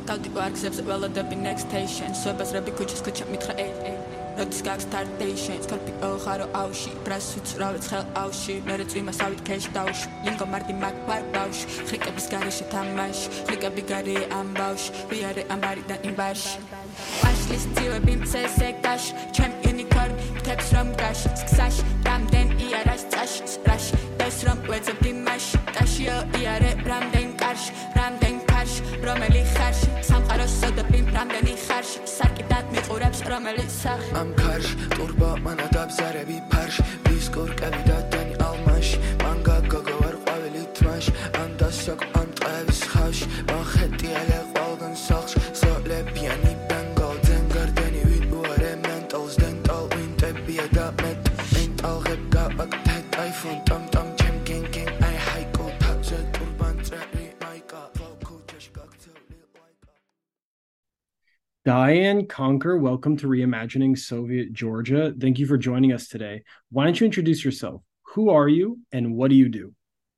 გავდი ვარგზებს ველოდები next station სვებაზრები ქუჩის ქუჩა მითხრა როდის გაქვს stardation სკორპიო ხარო ავში ბრას უცრავი ცხელ ავში მერე წვიმასავით cash დავში ლინგო მარდი მაგ ვარ ბავში ხრიკების გარეშე თამაში ხრიკები გარე ამბავში ვიარე ამბარი და იმბარში Ashlis ძივები მცესე გაშ ჩემ unicorn თებს რომ გაშ სკსაშ რამდენ იარას წაშ რაშ ეს რომ ვეძებდი მასში ტაშიო იარე რამდენ კარში რამდენ კარში რომელი ხარში სამყაროს სოდები რამდენი ხარში სარკიდან მიყურებს რომელი სახი ამ კარში ტურბო მანა დაბზარები ფარში ბისკურკები და დენი ალმაში მანგა გოგო არ ყვავილი თმაში ამ დასაკ ამ ტყევის ხავში მახეტი ელე ყველგან სახლში სოლებიანი ბენგოლ ძენგარდენი ვიდუარე მენტალს დენტალ ვინტებია და მენტალ ღებ გავაკ თეთ აიფონ ტამ ტამ ჩემ გენგენ აი ჰაიკო თაძე ტურბან წერი მაიკა ვალკუჩაშ გაქცევი ლაიკა Diane Conker, welcome to Reimagining Soviet Georgia. Thank you for joining us today. Why don't you introduce yourself? Who are you and what do you do?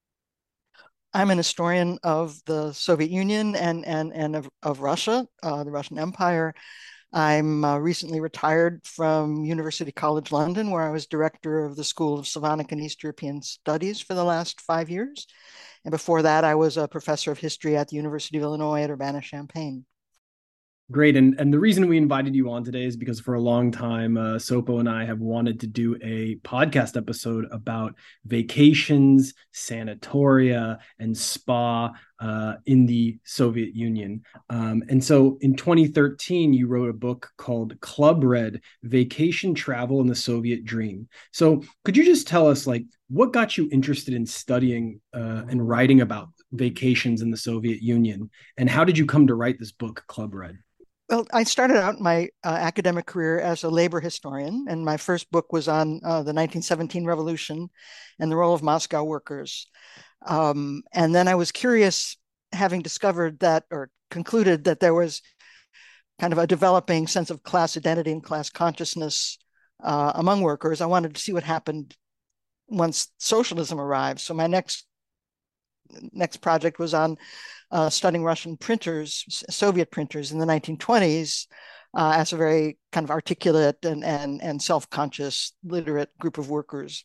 I'm an historian of the Soviet Union and of Russia, the Russian Empire. I'm recently retired from University College London, where I was director of the School of Slavonic and East European Studies for the last 5 years. And before that, I was a professor of history at the University of Illinois at Urbana-Champaign. Great. And the reason we invited you on today is because for a long time, Sopo and I have wanted to do a podcast episode about vacations, sanatoria, and spa in the Soviet Union. And so in 2013, you wrote a book called Club Red, Vacation Travel and the Soviet Dream. So could you just tell us, like, what got you interested in studying and writing about vacations in the Soviet Union? And how did you come to write this book, Club Red? Well, I started out my academic career as a labor historian, and my first book was on the 1917 revolution and the role of Moscow workers. And then I was curious, having discovered that or concluded that there was kind of a developing sense of class identity and class consciousness among workers. I wanted to see what happened once socialism arrived. So my next project was on studying Russian printers, Soviet printers in the 1920s as a very kind of articulate and self-conscious, literate group of workers.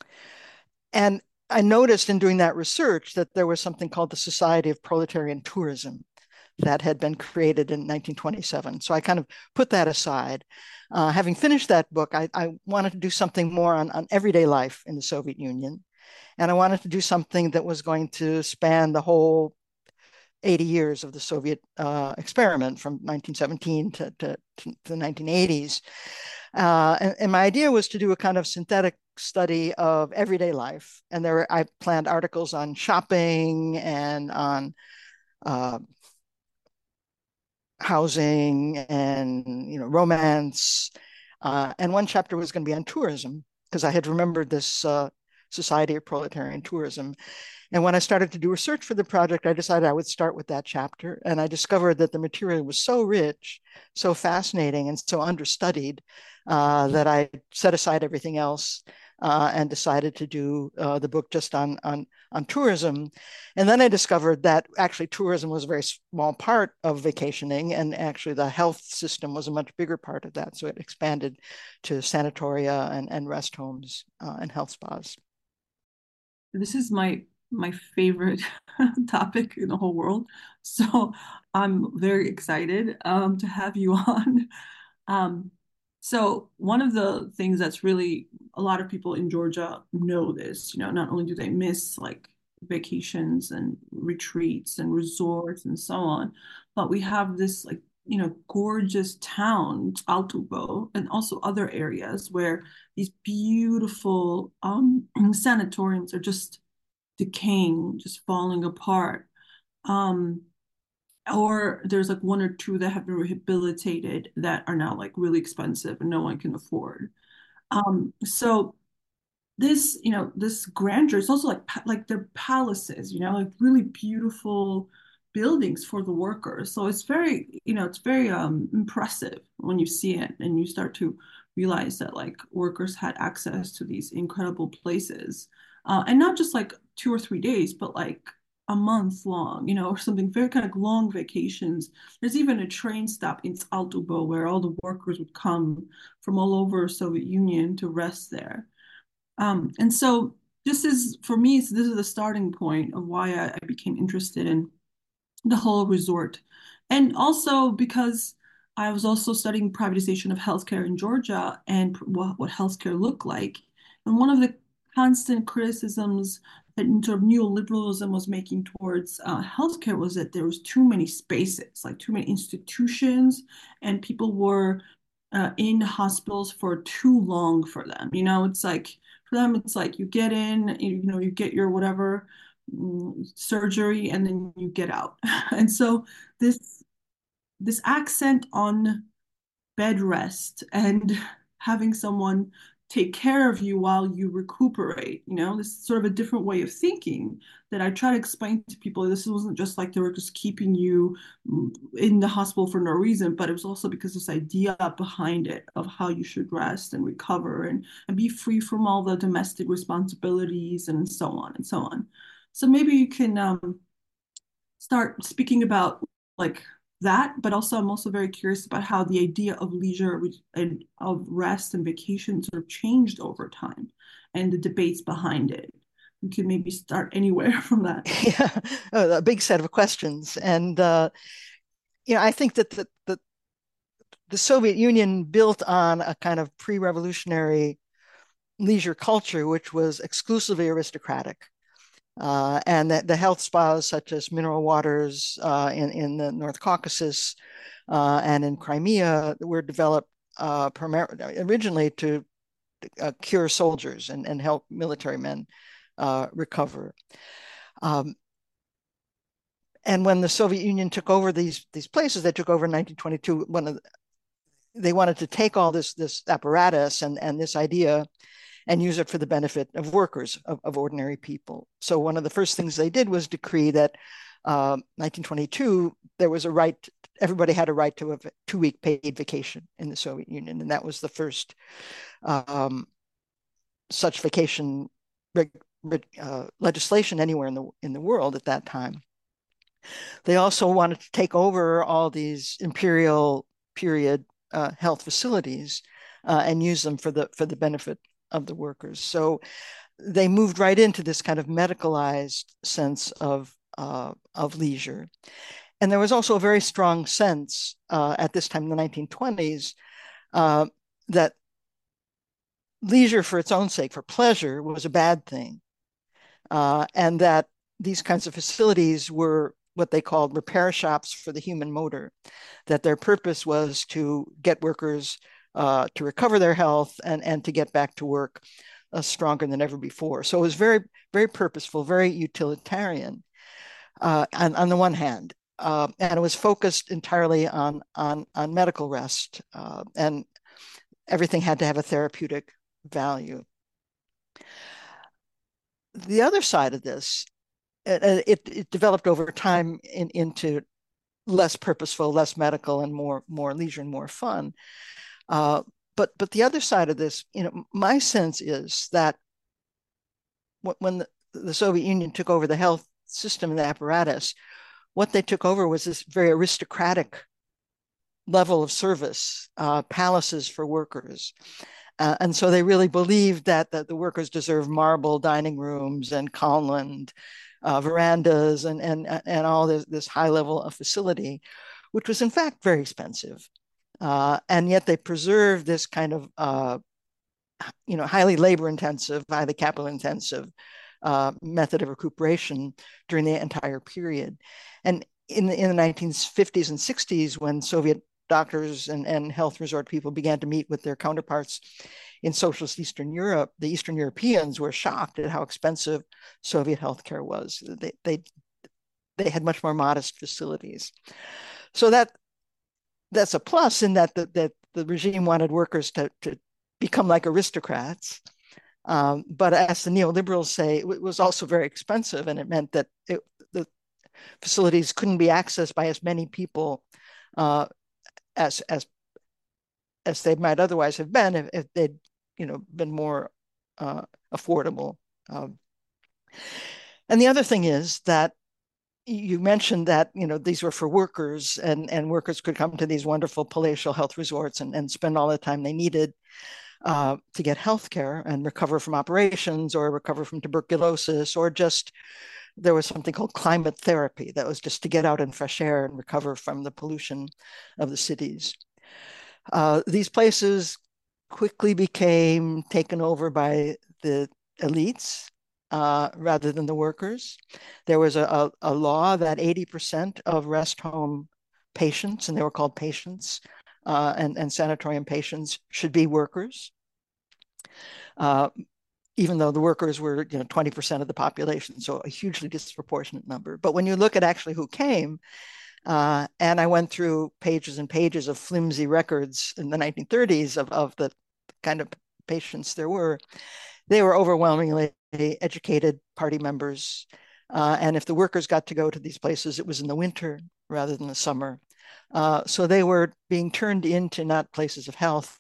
And I noticed in doing that research that there was something called the Society of Proletarian Tourism that had been created in 1927. So I kind of put that aside. Having finished that book, I wanted to do something more on everyday life in the Soviet Union. And I wanted to do something that was going to span the whole 80 years of the Soviet experiment from 1917 to the 1980s. And my idea was to do a kind of synthetic study of everyday life. And I planned articles on shopping and on housing and romance. And one chapter was going to be on tourism, because I had remembered this Society of Proletarian Tourism. And when I started to do research for the project, I decided I would start with that chapter. And I discovered that the material was so rich, so fascinating, and so understudied that I set aside everything else and decided to do the book just on tourism. And then I discovered that actually tourism was a very small part of vacationing, and actually the health system was a much bigger part of that. So it expanded to sanatoria and rest homes and health spas. This is my favorite topic in the whole world. So I'm very excited to have you on. So one of the things that's really, a lot of people in Georgia know this, not only do they miss like vacations and retreats and resorts and so on, but we have this like, gorgeous town, Altuvo, and also other areas where these beautiful sanatoriums are just decaying, just falling apart. Or there's like one or two that have been rehabilitated that are now like really expensive and no one can afford. So this, this grandeur is also like they're palaces, like really beautiful buildings for the workers. So it's very, it's very impressive when you see it and you start to realize that like workers had access to these incredible places. And not just like 2 or 3 days, but like a month long, or something very kind of long vacations. There's even a train stop in Zaltbow where all the workers would come from all over Soviet Union to rest there. And so this is, for me, this is the starting point of why I became interested in the whole resort. And also because I was also studying privatization of healthcare in Georgia and what healthcare looked like. And one of the constant criticisms that sort of neoliberalism was making towards healthcare was that there was too many spaces, like too many institutions, and people were in hospitals for too long for them. It's like for them, it's like you get in, you get your whatever surgery, and then you get out. And so this accent on bed rest and having someone take care of you while you recuperate, this is sort of a different way of thinking that I try to explain to people. This wasn't just like they were just keeping you in the hospital for no reason, but it was also because this idea behind it of how you should rest and recover and be free from all the domestic responsibilities and so on and so on. So maybe you can start speaking about like that, but also I'm also very curious about how the idea of leisure and of rest and vacation sort of changed over time and the debates behind it. You can maybe start anywhere from that. Yeah, a big set of questions. And, I think that the Soviet Union built on a kind of pre-revolutionary leisure culture, which was exclusively aristocratic. And the health spas such as Mineral Waters in the North Caucasus and in Crimea were developed originally to cure soldiers and help military men recover. And when the Soviet Union took over these places, they took over in 1922. They wanted to take all this apparatus and this idea and use it for the benefit of workers, of ordinary people. So one of the first things they did was decree that 1922, there was a right, everybody had a right to a 2-week paid vacation in the Soviet Union. And that was the first such vacation legislation anywhere in the world at that time. They also wanted to take over all these imperial period health facilities and use them for the benefit of the workers. So they moved right into this kind of medicalized sense of leisure. And there was also a very strong sense at this time in the 1920s that leisure for its own sake, for pleasure, was a bad thing. And that these kinds of facilities were what they called repair shops for the human motor, that their purpose was to get workers to recover their health and to get back to work stronger than ever before. So it was very, very purposeful, very utilitarian on the one hand. And it was focused entirely on medical rest, and everything had to have a therapeutic value. The other side of this, it developed over time into less purposeful, less medical, and more leisure and more fun. But the other side of this, my sense is that when the Soviet Union took over the health system and the apparatus, what they took over was this very aristocratic level of service, palaces for workers. And so they really believed that the workers deserve marble dining rooms and Kalmland verandas and all this high level of facility, which was in fact very expensive. And yet they preserved this kind of highly labor intensive, highly capital intensive method of recuperation during the entire period. And in the 1950s and 60s, when Soviet doctors and health resort people began to meet with their counterparts in socialist Eastern Europe, the Eastern Europeans were shocked at how expensive Soviet healthcare was. They had much more modest facilities. So that's a plus in that the regime wanted workers to become like aristocrats. But as the neoliberals say, it was also very expensive, and it meant that the facilities couldn't be accessed by as many people as they might otherwise have been if they'd been more affordable. And the other thing is that you mentioned that these were for workers, and workers could come to these wonderful palatial health resorts and spend all the time they needed to get health care and recover from operations or recover from tuberculosis, or just there was something called climate therapy that was just to get out in fresh air and recover from the pollution of the cities. These places quickly became taken over by the elites rather than the workers. There was a law that 80% of rest home patients, and they were called patients, and sanatorium patients should be workers, even though the workers were 20% of the population, so a hugely disproportionate number. But when you look at actually who came, and I went through pages and pages of flimsy records in the 1930s of the kind of patients there were, they were overwhelmingly educated party members. And if the workers got to go to these places, it was in the winter rather than the summer. So they were being turned into not places of health,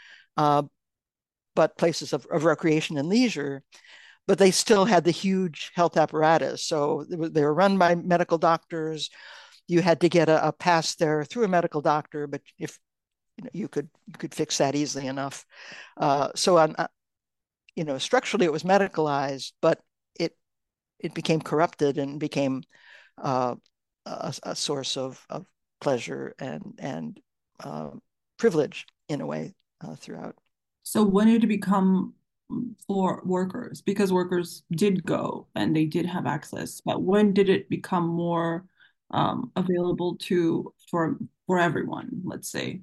but places of recreation and leisure. But they still had the huge health apparatus. So they were run by medical doctors. You had to get a pass there through a medical doctor, but if you could fix that easily enough. So on, structurally it was medicalized, but it became corrupted and became a source of pleasure and privilege in a way throughout. So when did it become for workers? Because workers did go and they did have access, but when did it become more available for everyone, let's say?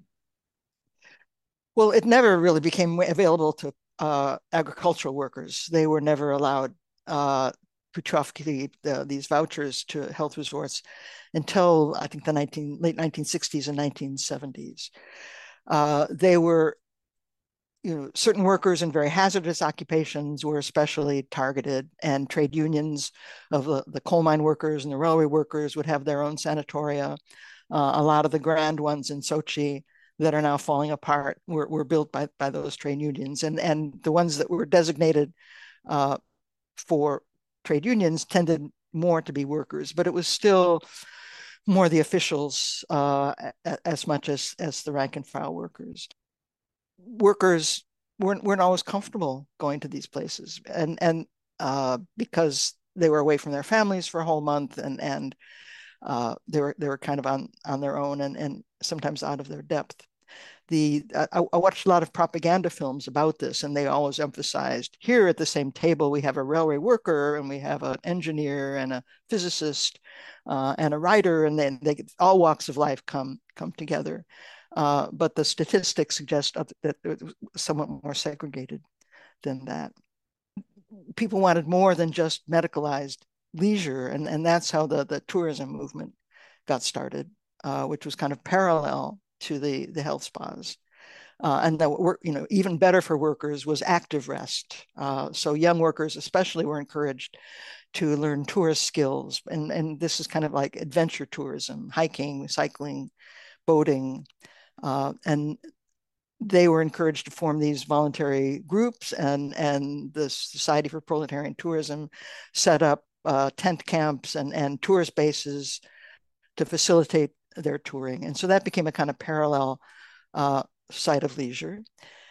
Well, it never really became available to agricultural workers. They were never allowed to traffic these vouchers to health resorts until I think the late 1960s and 1970s. They were, certain workers in very hazardous occupations were especially targeted, and trade unions of the coal mine workers and the railway workers would have their own sanatoria. A lot of the grand ones in Sochi that are now falling apart were built by those trade unions, and the ones that were designated for trade unions tended more to be workers, but it was still more the officials as much as the rank and file workers. Workers weren't always comfortable going to these places, and because they were away from their families for a whole month, and they were kind of on their own and sometimes out of their depth. I watched a lot of propaganda films about this, and they always emphasized here at the same table we have a railway worker, and we have an engineer and a physicist and a writer, and then all walks of life come together. But the statistics suggest that it was somewhat more segregated than that. People wanted more than just medicalized leisure, and that's how the tourism movement got started, which was kind of parallel to the health spas. And that even better for workers was active rest. So young workers especially were encouraged to learn tourist skills, and this is kind of like adventure tourism, hiking, cycling, boating, and they were encouraged to form these voluntary groups, and the Society for Proletarian Tourism set up tent camps and tourist bases to facilitate their touring. And so that became a kind of parallel site of leisure.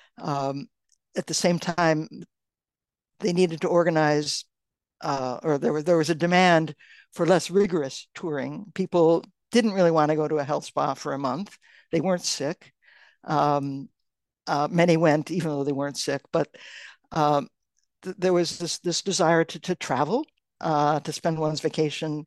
At the same time, they needed to organize, or there was a demand for less rigorous touring. People didn't really want to go to a health spa for a month. They weren't sick. Many went even though they weren't sick, but there was this desire to travel, to spend one's vacation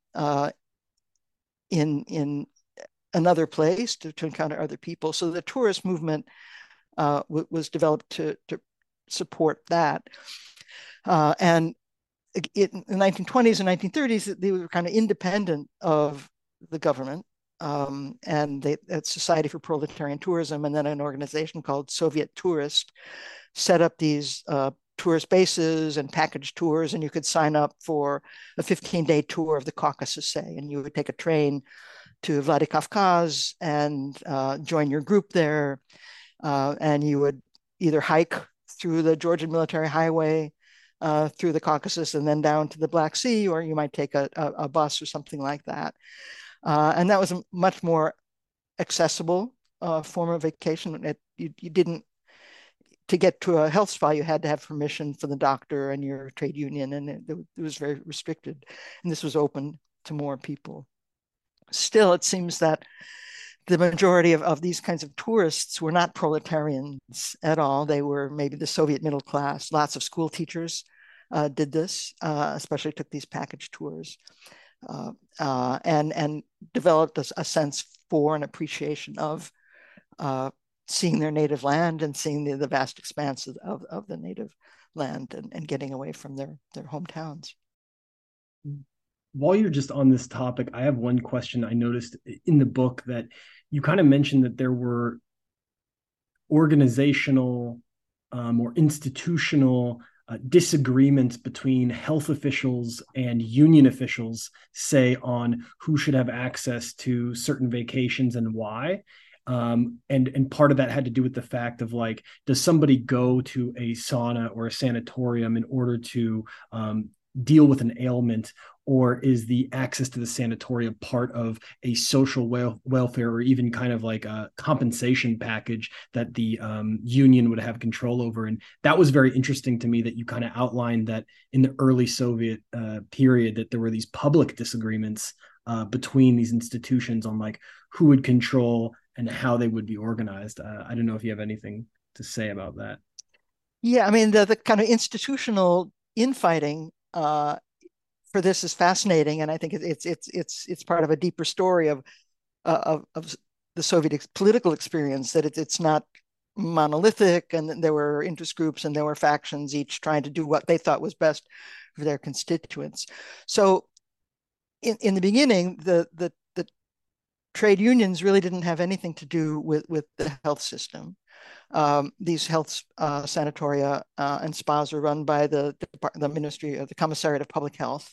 in another place, to encounter other people. So the tourist movement was developed to support that. And in the 1920s and 1930s, they were kind of independent of the government. And at Society for Proletarian Tourism, and then an organization called Soviet Tourist, set up these tourist bases and package tours, and you could sign up for a 15-day tour of the Caucasus, say, and you would take a train to Vladikavkaz and join your group there, and you would either hike through the Georgian Military Highway through the Caucasus and then down to the Black Sea, or you might take a bus or something like that. And that was a much more accessible form of vacation. You didn't, to get to a health spa, you had to have permission from the doctor and your trade union, and it was very restricted. And this was open to more people. Still, it seems that the majority of these kinds of tourists were not proletarians at all. They were maybe the Soviet middle class. Lots of school teachers did this, especially took these package tours, and developed a sense for an appreciation of seeing their native land and seeing the vast expanse of the native land, and getting away from their hometowns. While you're just on this topic, I have one question. I noticed in the book that you kind of mentioned that there were organizational or institutional disagreements between health officials and union officials, say, on who should have access to certain vacations and why. And part of that had to do with the fact of, like, does somebody go to a sauna or a sanatorium in order to deal with an ailment, or is the access to the sanatorium part of a social welfare, or even kind of like a compensation package that the union would have control over? And that was very interesting to me, that you kind of outlined that in the early Soviet period, that there were these public disagreements between these institutions on, like, who would control and how they would be organized. I don't know if you have anything to say about that. Yeah, I mean, the kind of institutional infighting for this is fascinating, and I think it's part of a deeper story of the Soviet political experience, that it's not monolithic, and there were interest groups and there were factions, each trying to do what they thought was best for their constituents. So in the beginning, the trade unions really didn't have anything to do with the health system. These health sanatoria and spas are run by the Ministry of the Commissariat of Public Health,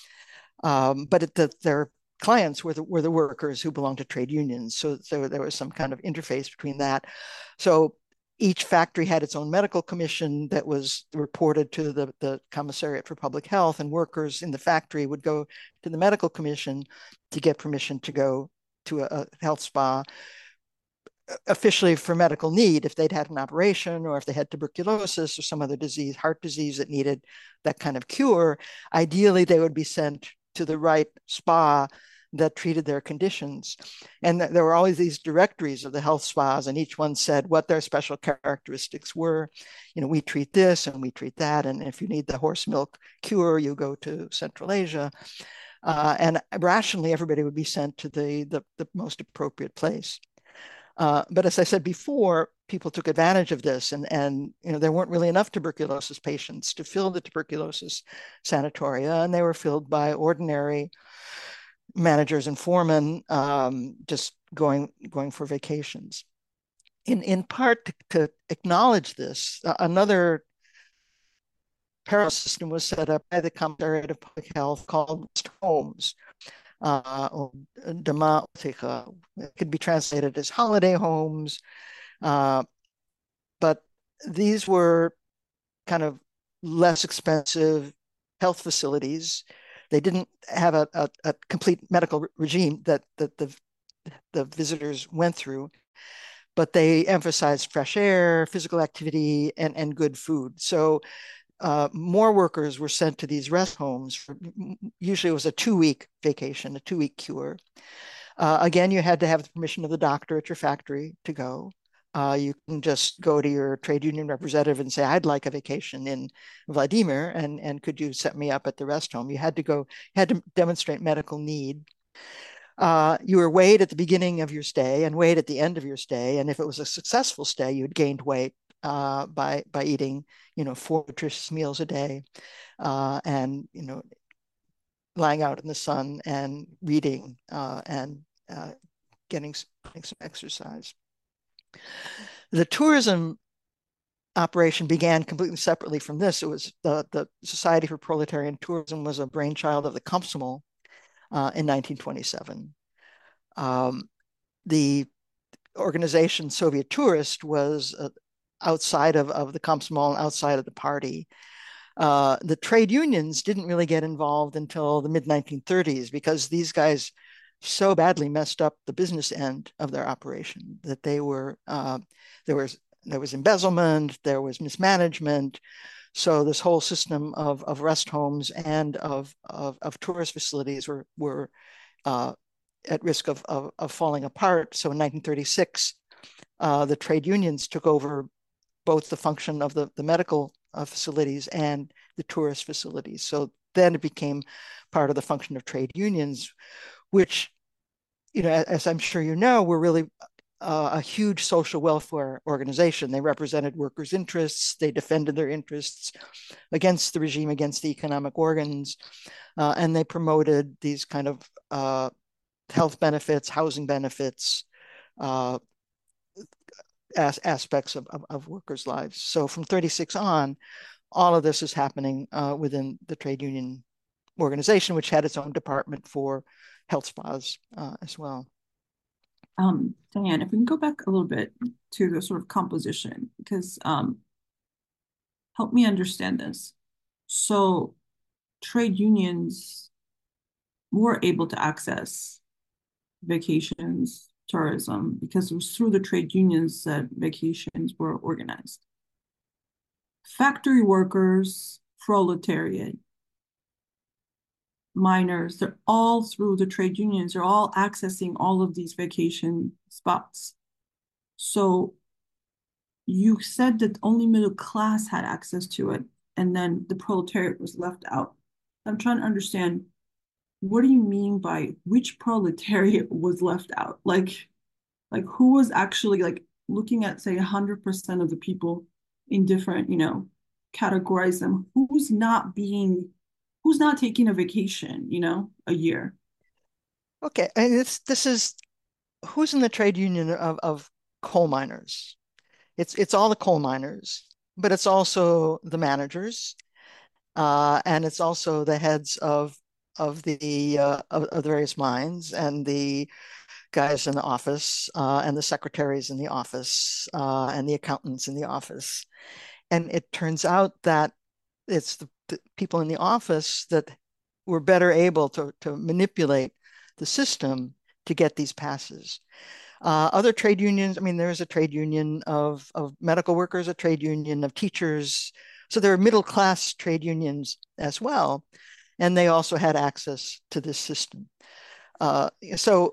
but their clients were the workers who belonged to trade unions. So there was some kind of interface between that. So each factory had its own medical commission that was reported to the Commissariat for Public Health, and workers in the factory would go to the medical commission to get permission to go to a health spa, officially for medical need, if they'd had an operation, or if they had tuberculosis or some other disease, heart disease, that needed that kind of cure. Ideally, they would be sent to the right spa that treated their conditions. And there were always these directories of the health spas, and each one said what their special characteristics were. You know, we treat this and we treat that, and if you need the horse milk cure, you go to Central Asia. And rationally, everybody would be sent to the most appropriate place. But as I said before, people took advantage of this, and you know, there weren't really enough tuberculosis patients to fill the tuberculosis sanatoria, and they were filled by ordinary managers and foremen, just going for vacations. In part to acknowledge this, another parallel system was set up by the Commissariat of Public Health called homes. Dama it could be translated as holiday homes, but these were kind of less expensive health facilities. They didn't have a complete medical regime that the visitors went through, but they emphasized fresh air, physical activity, and good food. So more workers were sent to these rest homes. Usually it was a 2-week vacation, a 2-week cure. Again, you had to have the permission of the doctor at your factory to go. You can just go to your trade union representative and say, I'd like a vacation in Vladimir, and could you set me up at the rest home? You had to demonstrate medical need. You were weighed at the beginning of your stay and weighed at the end of your stay. And if it was a successful stay, you had gained weight by eating, 4 nutritious meals a day, and lying out in the sun and reading, and getting some exercise. The tourism operation began completely separately from this. It was the Society for Proletarian Tourism was a brainchild of the Komsomol in 1927. The organization Soviet Tourist was outside of the Komsomol, outside of the party. The trade unions didn't really get involved until the mid 1930s because these guys so badly messed up the business end of their operation that they were there was embezzlement, there was mismanagement. So this whole system of rest homes and of tourist facilities were at risk of falling apart. So in 1936, the trade unions took over both the function of the medical facilities and the tourist facilities. So then it became part of the function of trade unions, which, as I'm sure you know, were really a huge social welfare organization. They represented workers' interests. They defended their interests against the regime, against the economic organs, and they promoted these kind of health benefits, housing benefits, aspects of workers' lives. So from 36 on, all of this is happening within the trade union organization, which had its own department for health spas as well. Diane, if we can go back a little bit to the sort of composition, because help me understand this. So trade unions were able to access vacations, tourism, because it was through the trade unions that vacations were organized. Factory workers, proletariat, miners, they're all through the trade unions, they're all accessing all of these vacation spots. So you said that only middle class had access to it, and then the proletariat was left out. I'm trying to understand, what do you mean by which proletariat was left out? Like who was actually, like, looking at, say, 100% of the people in different, categorize them, who's not taking a vacation, a year? Okay, and this is who's in the trade union of coal miners. It's all the coal miners, but it's also the managers, and it's also the heads of the various mines, and the guys in the office, and the secretaries in the office, and the accountants in the office. And it turns out that it's the people in the office that were better able to manipulate the system to get these passes. Other trade unions, I mean, there's a trade union of medical workers, a trade union of teachers. So there are middle class trade unions as well. And they also had access to this system. So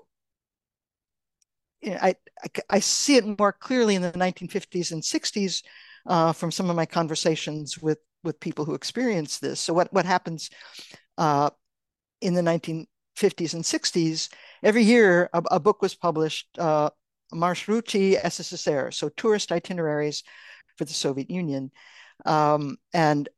I see it more clearly in the 1950s and 60s from some of my conversations with people who experience this. So what happens in the 1950s and 60s, every year a book was published, Marshruti SSSR, so tourist itineraries for the Soviet Union. And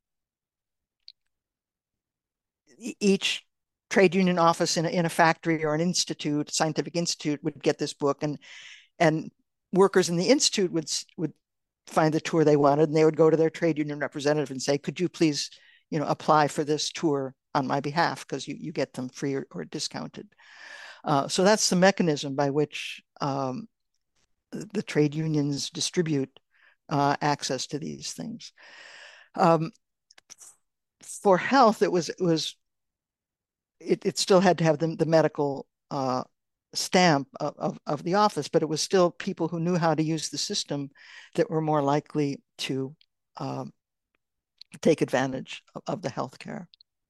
each trade union office in a factory or an institute, scientific institute, would get this book, and workers in the institute would find the tour they wanted, and they would go to their trade union representative and say, could you please, apply for this tour on my behalf, because you get them free or discounted. So that's the mechanism by which the trade unions distribute access to these things. For health, it still had to have the medical stamp of the office, but it was still people who knew how to use the system that were more likely to take advantage of the healthcare.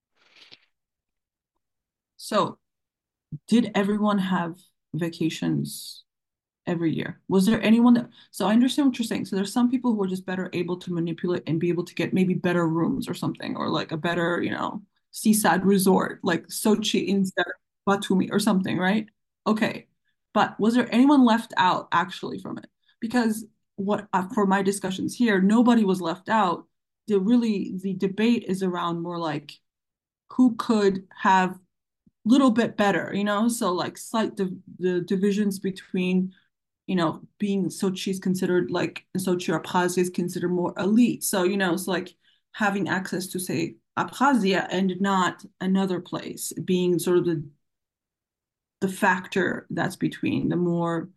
So did everyone have vacations every year? Was there anyone that, so I understand what you're saying. So there's some people who are just better able to manipulate and be able to get maybe better rooms or something, or like a better, seaside resort, like Sochi instead of Batumi or something, right? Okay. But was there anyone left out actually from it? Because for my discussions here, nobody was left out. The debate is around more like who could have little bit better, so like the divisions between, being Sochi is considered like Sochi or Abkhazia is considered more elite. So, it's like having access to, say, Abkhazia and not another place being sort of the factor that's between the more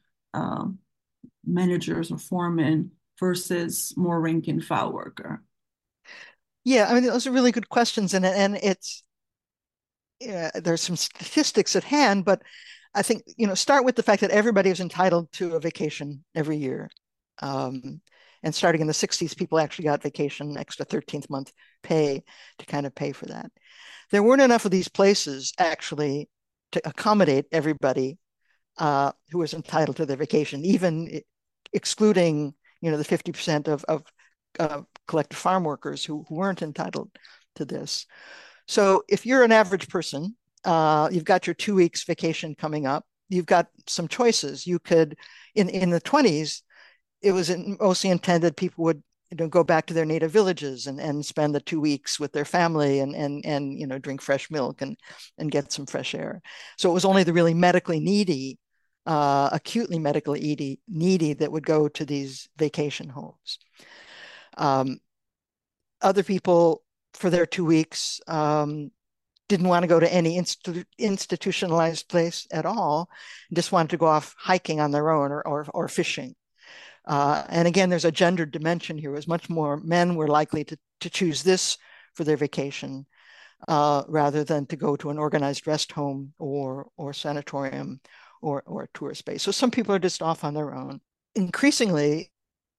managers or foremen versus more rank and file worker. Yeah, I mean, those are really good questions, and it's there's some statistics at hand, but I think, start with the fact that everybody is entitled to a vacation every year. And starting in the 60s, people actually got vacation, extra 13th month pay to kind of pay for that. There weren't enough of these places actually to accommodate everybody who was entitled to their vacation, even excluding, the 50% of collective farm workers who weren't entitled to this. So if you're an average person, you've got your 2 weeks vacation coming up. You've got some choices. You could, in the 20s, it was mostly intended people would go back to their native villages and spend the 2 weeks with their family and drink fresh milk and get some fresh air. So it was only the really medically needy, acutely medically needy that would go to these vacation homes. Um, Other people, for their 2 weeks, didn't want to go to any institutionalized place at all, just wanted to go off hiking on their own or fishing. And again, there's a gendered dimension here. It was much more men were likely to choose this for their vacation rather than to go to an organized rest home or sanatorium or tourist base. So some people are just off on their own. Increasingly,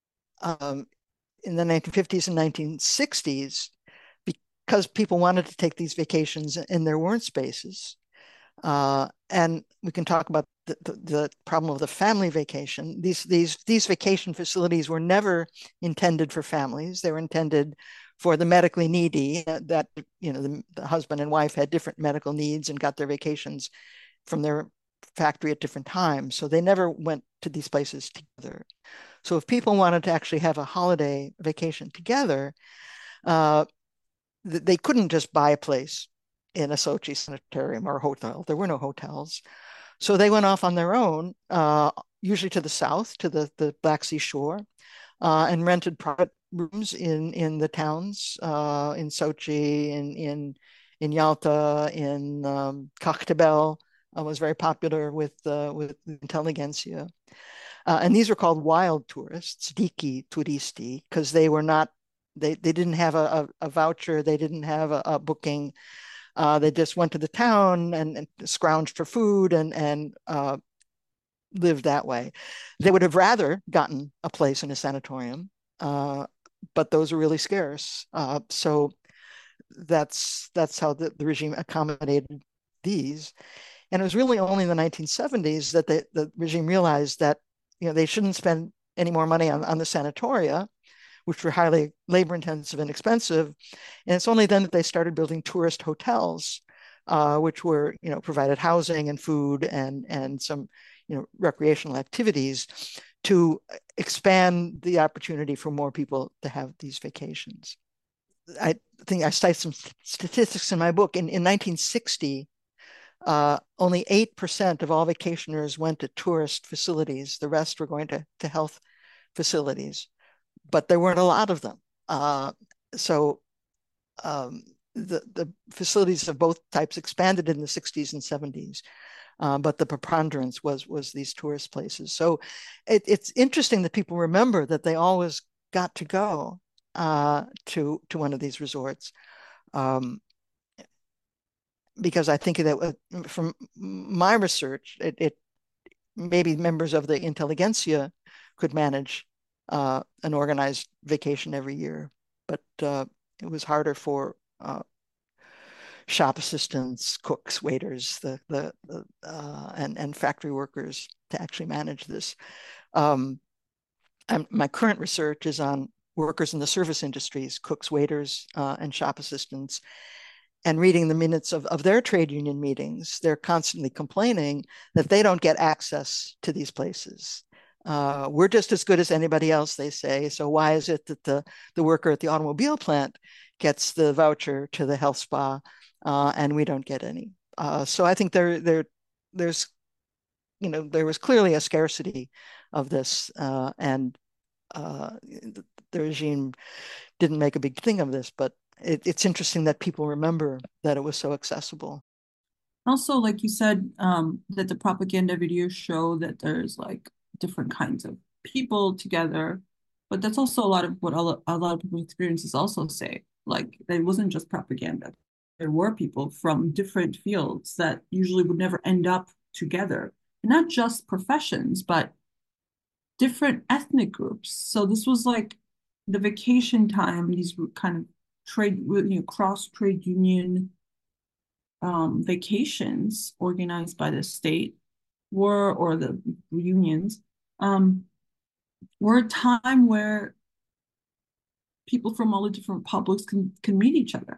in the 1950s and 1960s, because people wanted to take these vacations and there weren't spaces. And we can talk about the problem of the family vacation. These vacation facilities were never intended for families. They were intended for the medically needy, that the husband and wife had different medical needs and got their vacations from their factory at different times. So they never went to these places together. So if people wanted to actually have a holiday vacation together, they couldn't just buy a place in a Sochi sanitarium or a hotel. There were no hotels. So they went off on their own, usually to the south, to the Black Sea shore, and rented private rooms in the towns, in Sochi, in Yalta, in Koktebel, was very popular with intelligentsia. And these were called wild tourists, diki turisti, because they were not, they didn't have a voucher, they didn't have a booking. They just went to the town and scrounged for food and lived that way. They would have rather gotten a place in a sanatorium, but those are really scarce. So that's how the regime accommodated these. And it was really only in the 1970s that the regime realized that they shouldn't spend any more money on the sanatoria, which were highly labor intensive and expensive. And it's only then that they started building tourist hotels, which were, provided housing and food and some, recreational activities to expand the opportunity for more people to have these vacations. I think I cite some statistics in my book. In 1960, only 8% of all vacationers went to tourist facilities. The rest were going to health facilities, but there weren't a lot of them. So the facilities of both types expanded in the 60s and 70s, but the preponderance was these tourist places. So it's interesting that people remember that they always got to go to one of these resorts. Because I think that from my research, it maybe members of the intelligentsia could manage an organized vacation every year, but it was harder for shop assistants, cooks, waiters, and factory workers to actually manage this. My current research is on workers in the service industries, cooks, waiters, and shop assistants. And reading the minutes of their trade union meetings, they're constantly complaining that they don't get access to these places. We're just as good as anybody else, they say. So why is it that the worker at the automobile plant gets the voucher to the health spa and we don't get any? So I think there was clearly a scarcity of this, and the regime didn't make a big thing of this, but it's interesting that people remember that it was so accessible. Also, like you said, that the propaganda videos show that there's like different kinds of people together, but that's also a lot of what a lot of people's experiences also say. Like it wasn't just propaganda. There were people from different fields that usually would never end up together. And not just professions, but different ethnic groups. So this was like the vacation time, these were kind of cross trade union vacations organized by the state or the unions um, were a time where people from all the different publics can meet each other,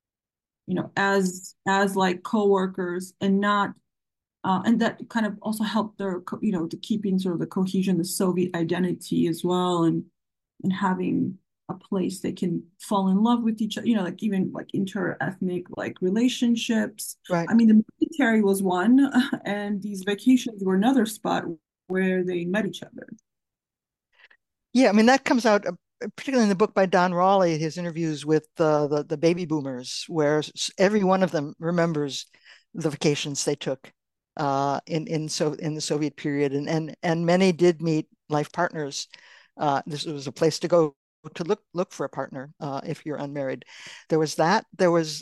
as like co-workers and not and that kind of also helped their the keeping sort of the cohesion, the Soviet identity as well, and having a place they can fall in love with each other, like even like inter-ethnic like relationships. Right. I mean, the military was one, and these vacations were another spot where they met each other. Yeah, I mean that comes out particularly in the book by Don Raleigh, his interviews with the baby boomers, where every one of them remembers the vacations they took in the Soviet period, and many did meet life partners. This was a place to go to look for a partner if you're unmarried. There was that. There was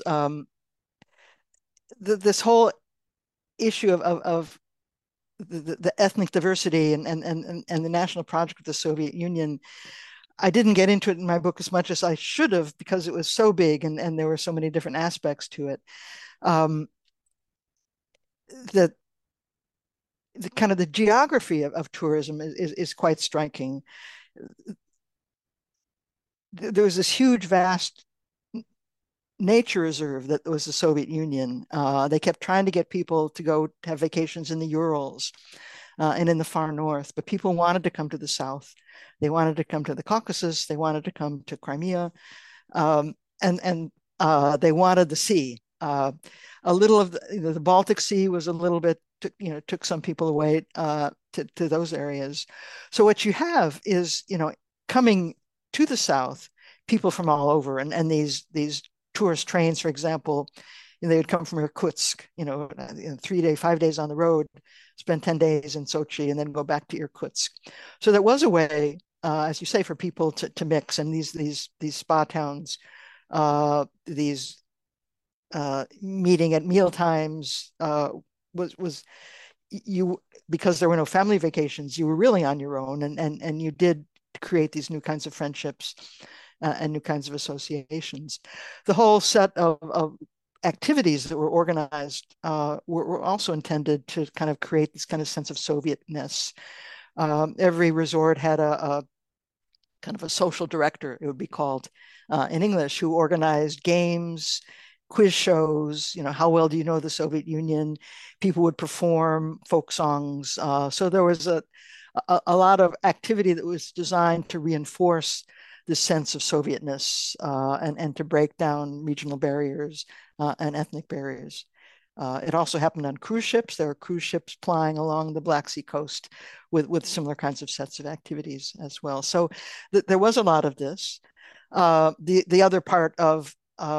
this whole issue of the ethnic diversity and the national project of the Soviet Union. I didn't get into it in my book as much as I should have because it was so big and there were so many different aspects to it. Um, the the kind of the geography of tourism is quite striking. There was this huge, vast nature reserve that was the Soviet Union. They kept trying to get people to go to have vacations in the Urals and in the far north, but people wanted to come to the south. They wanted to come to the Caucasus. They wanted to come to Crimea, and they wanted the sea. A little of the Baltic Sea was a little bit, took some people away to those areas. So what you have is, coming to the south, people from all over, and these tourist trains, for example, they would come from Irkutsk, 3 day, 5 days on the road, spend 10 days in Sochi, and then go back to Irkutsk. So there was a way, as you say, for people to mix, and these spa towns, these meeting at meal times was you, because there were no family vacations, you were really on your own, and you did create these new kinds of friendships and new kinds of associations. The whole set of activities that were organized were also intended to kind of create this kind of sense of Sovietness. Every resort had a kind of a social director, it would be called in English, who organized games, quiz shows, how well do you know the Soviet Union? People would perform folk songs. So there was a lot of activity that was designed to reinforce this sense of Sovietness and to break down regional barriers and ethnic barriers. It also happened on cruise ships. There were cruise ships plying along the Black Sea coast with similar kinds of sets of activities as well. So there was a lot of this. The other part of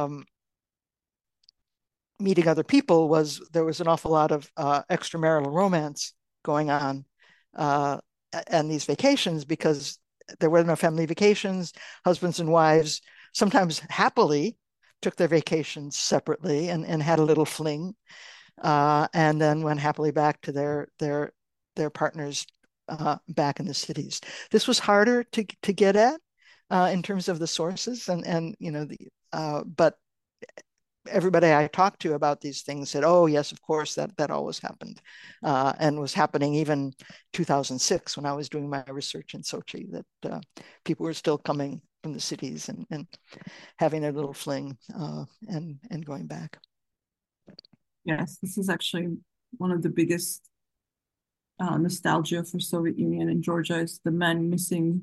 meeting other people was there was an awful lot of extramarital romance going on and these vacations, because there were no family vacations. Husbands and wives sometimes happily took their vacations separately and had a little fling, and then went happily back to their partners back in the cities. This was harder to get at in terms of the sources, but everybody I talked to about these things said, "Oh yes, of course, that always happened," and was happening even 2006 when I was doing my research in Sochi. That people were still coming from the cities and having their little fling and going back. Yes, this is actually one of the biggest nostalgia for Soviet Union and Georgia is the men missing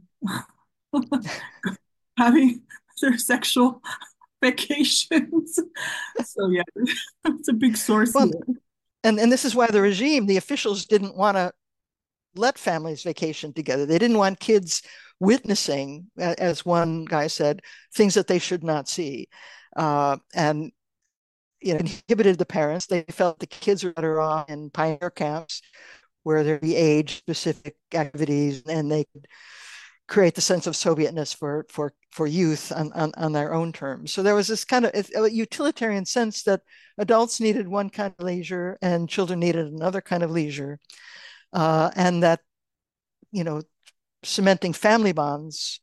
having their sexual vacations. So yeah, it's a big source Well, here. and this is why the regime, the officials, didn't want to let families vacation together. They didn't want kids witnessing, as one guy said, things that they should not see, and inhibited the parents. They felt the kids were better off in pioneer camps where there'd be age-specific activities, and they could create the sense of Sovietness for youth on their own terms. So there was this kind of a utilitarian sense that adults needed one kind of leisure and children needed another kind of leisure, and that, you know, cementing family bonds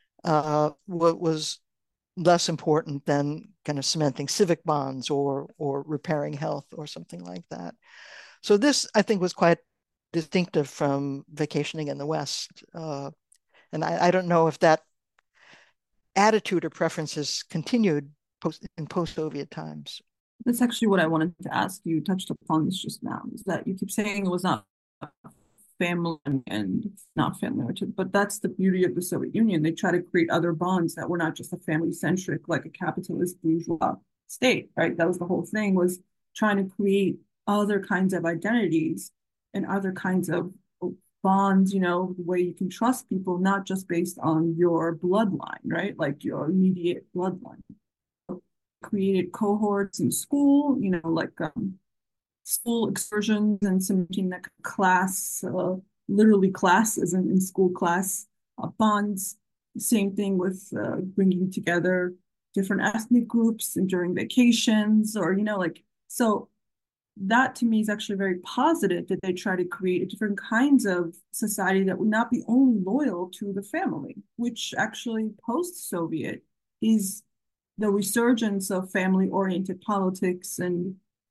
was less important than kind of cementing civic bonds or repairing health or something like that. So this, I think, was quite distinctive from vacationing in the West. And I don't know if that attitude or preferences continued in post-Soviet times. That's actually what I wanted to ask you. You touched upon this just now, is that you keep saying it was not family and not family oriented, but that's the beauty of the Soviet Union. They try to create other bonds that were not just a family centric, like a capitalist bourgeois state, right? That was the whole thing, was trying to create other kinds of identities and other kinds of bonds, you know, the way you can trust people, not just based on your bloodline, right? Like your immediate bloodline. Created cohorts in school, you know, like school excursions and something like class, literally classes in school class bonds. Same thing with bringing together different ethnic groups and during vacations, or, you know, like, so that to me is actually very positive, that they try to create different kinds of society that would not be only loyal to the family, which actually post-Soviet is the resurgence of family-oriented politics and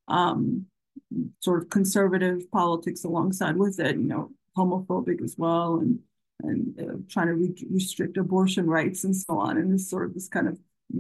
sort of conservative politics alongside with it, you know, homophobic as well, and trying to restrict abortion rights and so on, and this sort of this kind of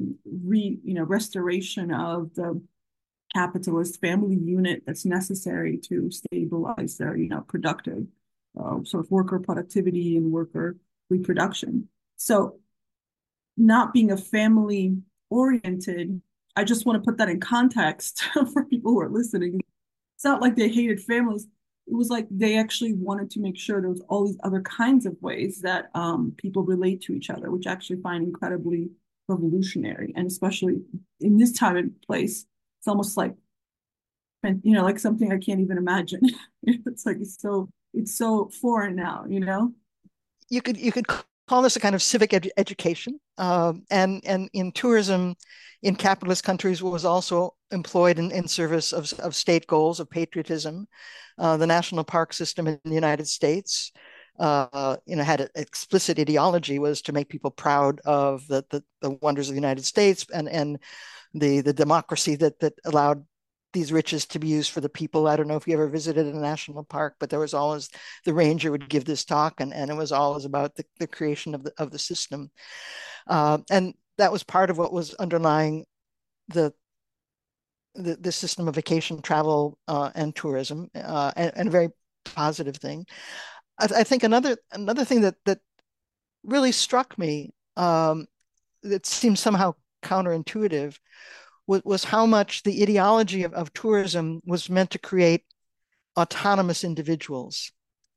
restoration of the capitalist family unit that's necessary to stabilize their, you know, productive sort of worker productivity and worker reproduction. So not being a family oriented, I just want to put that in context for people who are listening. It's not like they hated families. It was like they actually wanted to make sure there was all these other kinds of ways that people relate to each other, which I actually find incredibly revolutionary. And especially in this time and place, it's almost like, you know, like something I can't even imagine. It's like it's so foreign now, you know. You could call this a kind of civic education, and in tourism in capitalist countries was also employed in service of state goals of patriotism. The national park system in the United States, you know, had an explicit ideology, was to make people proud of the wonders of the United States and the democracy that allowed these riches to be used for the people. I don't know if you ever visited a national park, but there was always, the ranger would give this talk, and it was always about the creation of the system. And that was part of what was underlying the system of vacation travel and tourism, and a very positive thing. I think another thing that really struck me, that seems somehow counterintuitive, was how much the ideology of tourism was meant to create autonomous individuals.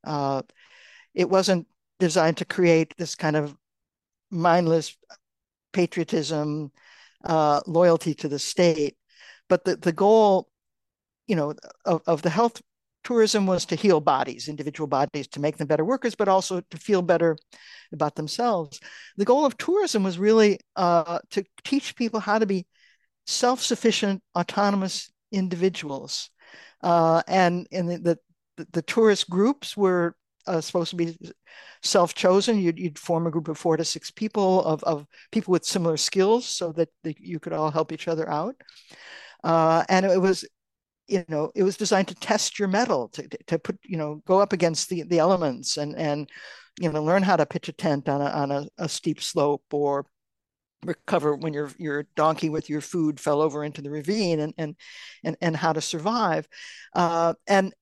It wasn't designed to create this kind of mindless patriotism, loyalty to the state, but the goal, you know, of the health tourism was to heal bodies, individual bodies, to make them better workers, but also to feel better about themselves. The goal of tourism was really to teach people how to be self-sufficient, autonomous individuals. And the tourist groups were supposed to be self-chosen. You'd form a group of 4 to 6 people of people with similar skills, so that you could all help each other out. And it was, you know, it was designed to test your mettle, to put, you know, go up against the elements and you know, learn how to pitch a tent on a steep slope, or recover when your donkey with your food fell over into the ravine, and how to survive. And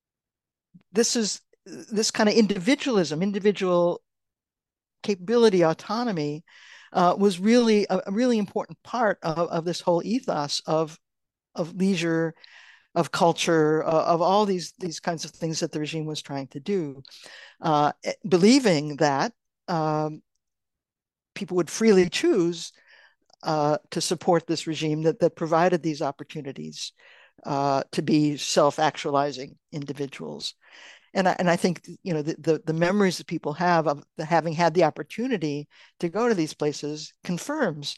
this kind of individualism, individual capability, autonomy, was really a really important part of this whole ethos of leisure, of culture, of all these kinds of things that the regime was trying to do, believing that people would freely choose to support this regime that provided these opportunities to be self-actualizing individuals. I think, the memories that people have of having had the opportunity to go to these places confirms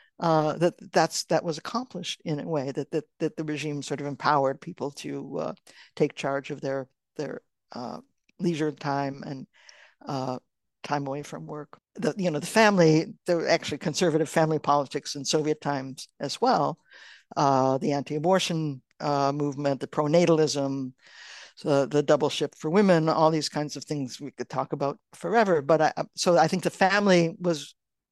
that was accomplished in a way that the regime sort of empowered people to take charge of their leisure time and time away from work. The family, there were actually conservative family politics in Soviet times as well. The anti-abortion movement, the pronatalism, the double shift for women, all these kinds of things we could talk about forever. But so I think the family was,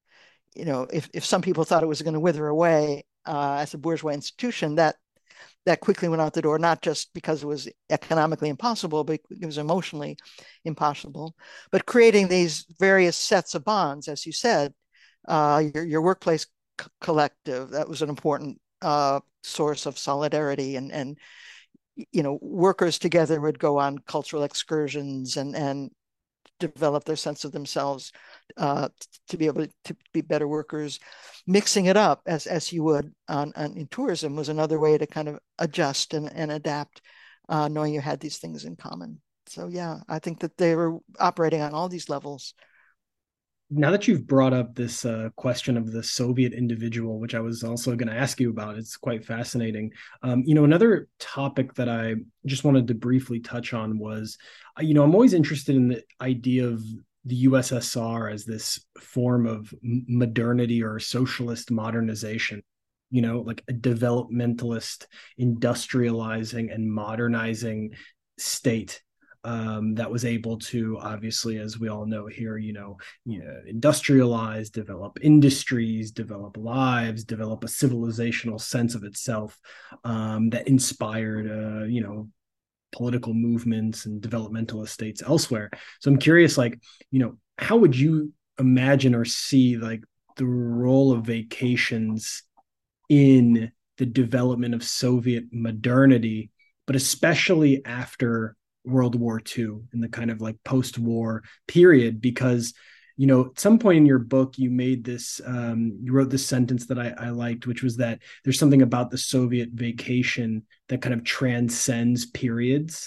if some people thought it was going to wither away as a bourgeois institution, that quickly went out the door, not just because it was economically impossible, but it was emotionally impossible. But creating these various sets of bonds, as you said, your workplace collective, that was an important source of solidarity, and workers together would go on cultural excursions and develop their sense of themselves to be able to be better workers. Mixing it up as you would in tourism was another way to kind of adjust and adapt, knowing you had these things in common. So yeah, I think that they were operating on all these levels. Now that you've brought up this question of the Soviet individual, which I was also going to ask you about, it's quite fascinating. Another topic that I just wanted to briefly touch on was, I'm always interested in the idea of the USSR as this form of modernity or socialist modernization, like a developmentalist, industrializing and modernizing state. That was able to, obviously, as we all know here, industrialize, develop industries, develop lives, develop a civilizational sense of itself, that inspired, political movements and developmentalist states elsewhere. So I'm curious, how would you imagine or see the role of vacations in the development of Soviet modernity, but especially after World War II in the kind of post-war period? Because at some point in your book you made this you wrote this sentence that I liked, which was that there's something about the Soviet vacation that kind of transcends periods,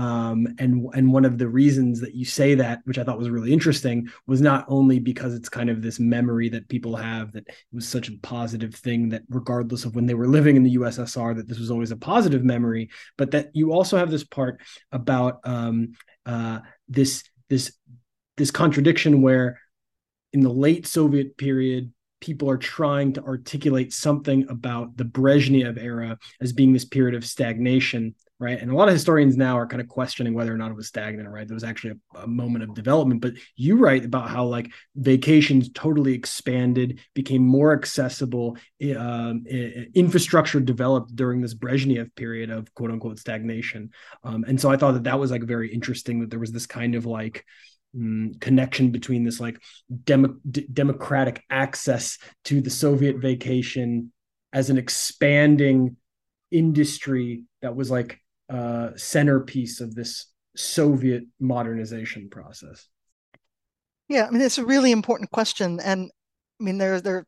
and one of the reasons that you say that, which I thought was really interesting, was not only because it's kind of this memory that people have that it was such a positive thing, that regardless of when they were living in the USSR, that this was always a positive memory, but that you also have this part about this contradiction where in the late Soviet period, people are trying to articulate something about the Brezhnev era as being this period of stagnation, right? And a lot of historians now are kind of questioning whether or not it was stagnant, right? There was actually a moment of development. But you write about how vacations totally expanded, became more accessible, infrastructure developed during this Brezhnev period of quote unquote stagnation. And so I thought that was very interesting, that there was this kind of connection between this democratic access to the Soviet vacation as an expanding industry that was centerpiece of this Soviet modernization process. Yeah, I mean, it's a really important question. And I mean, there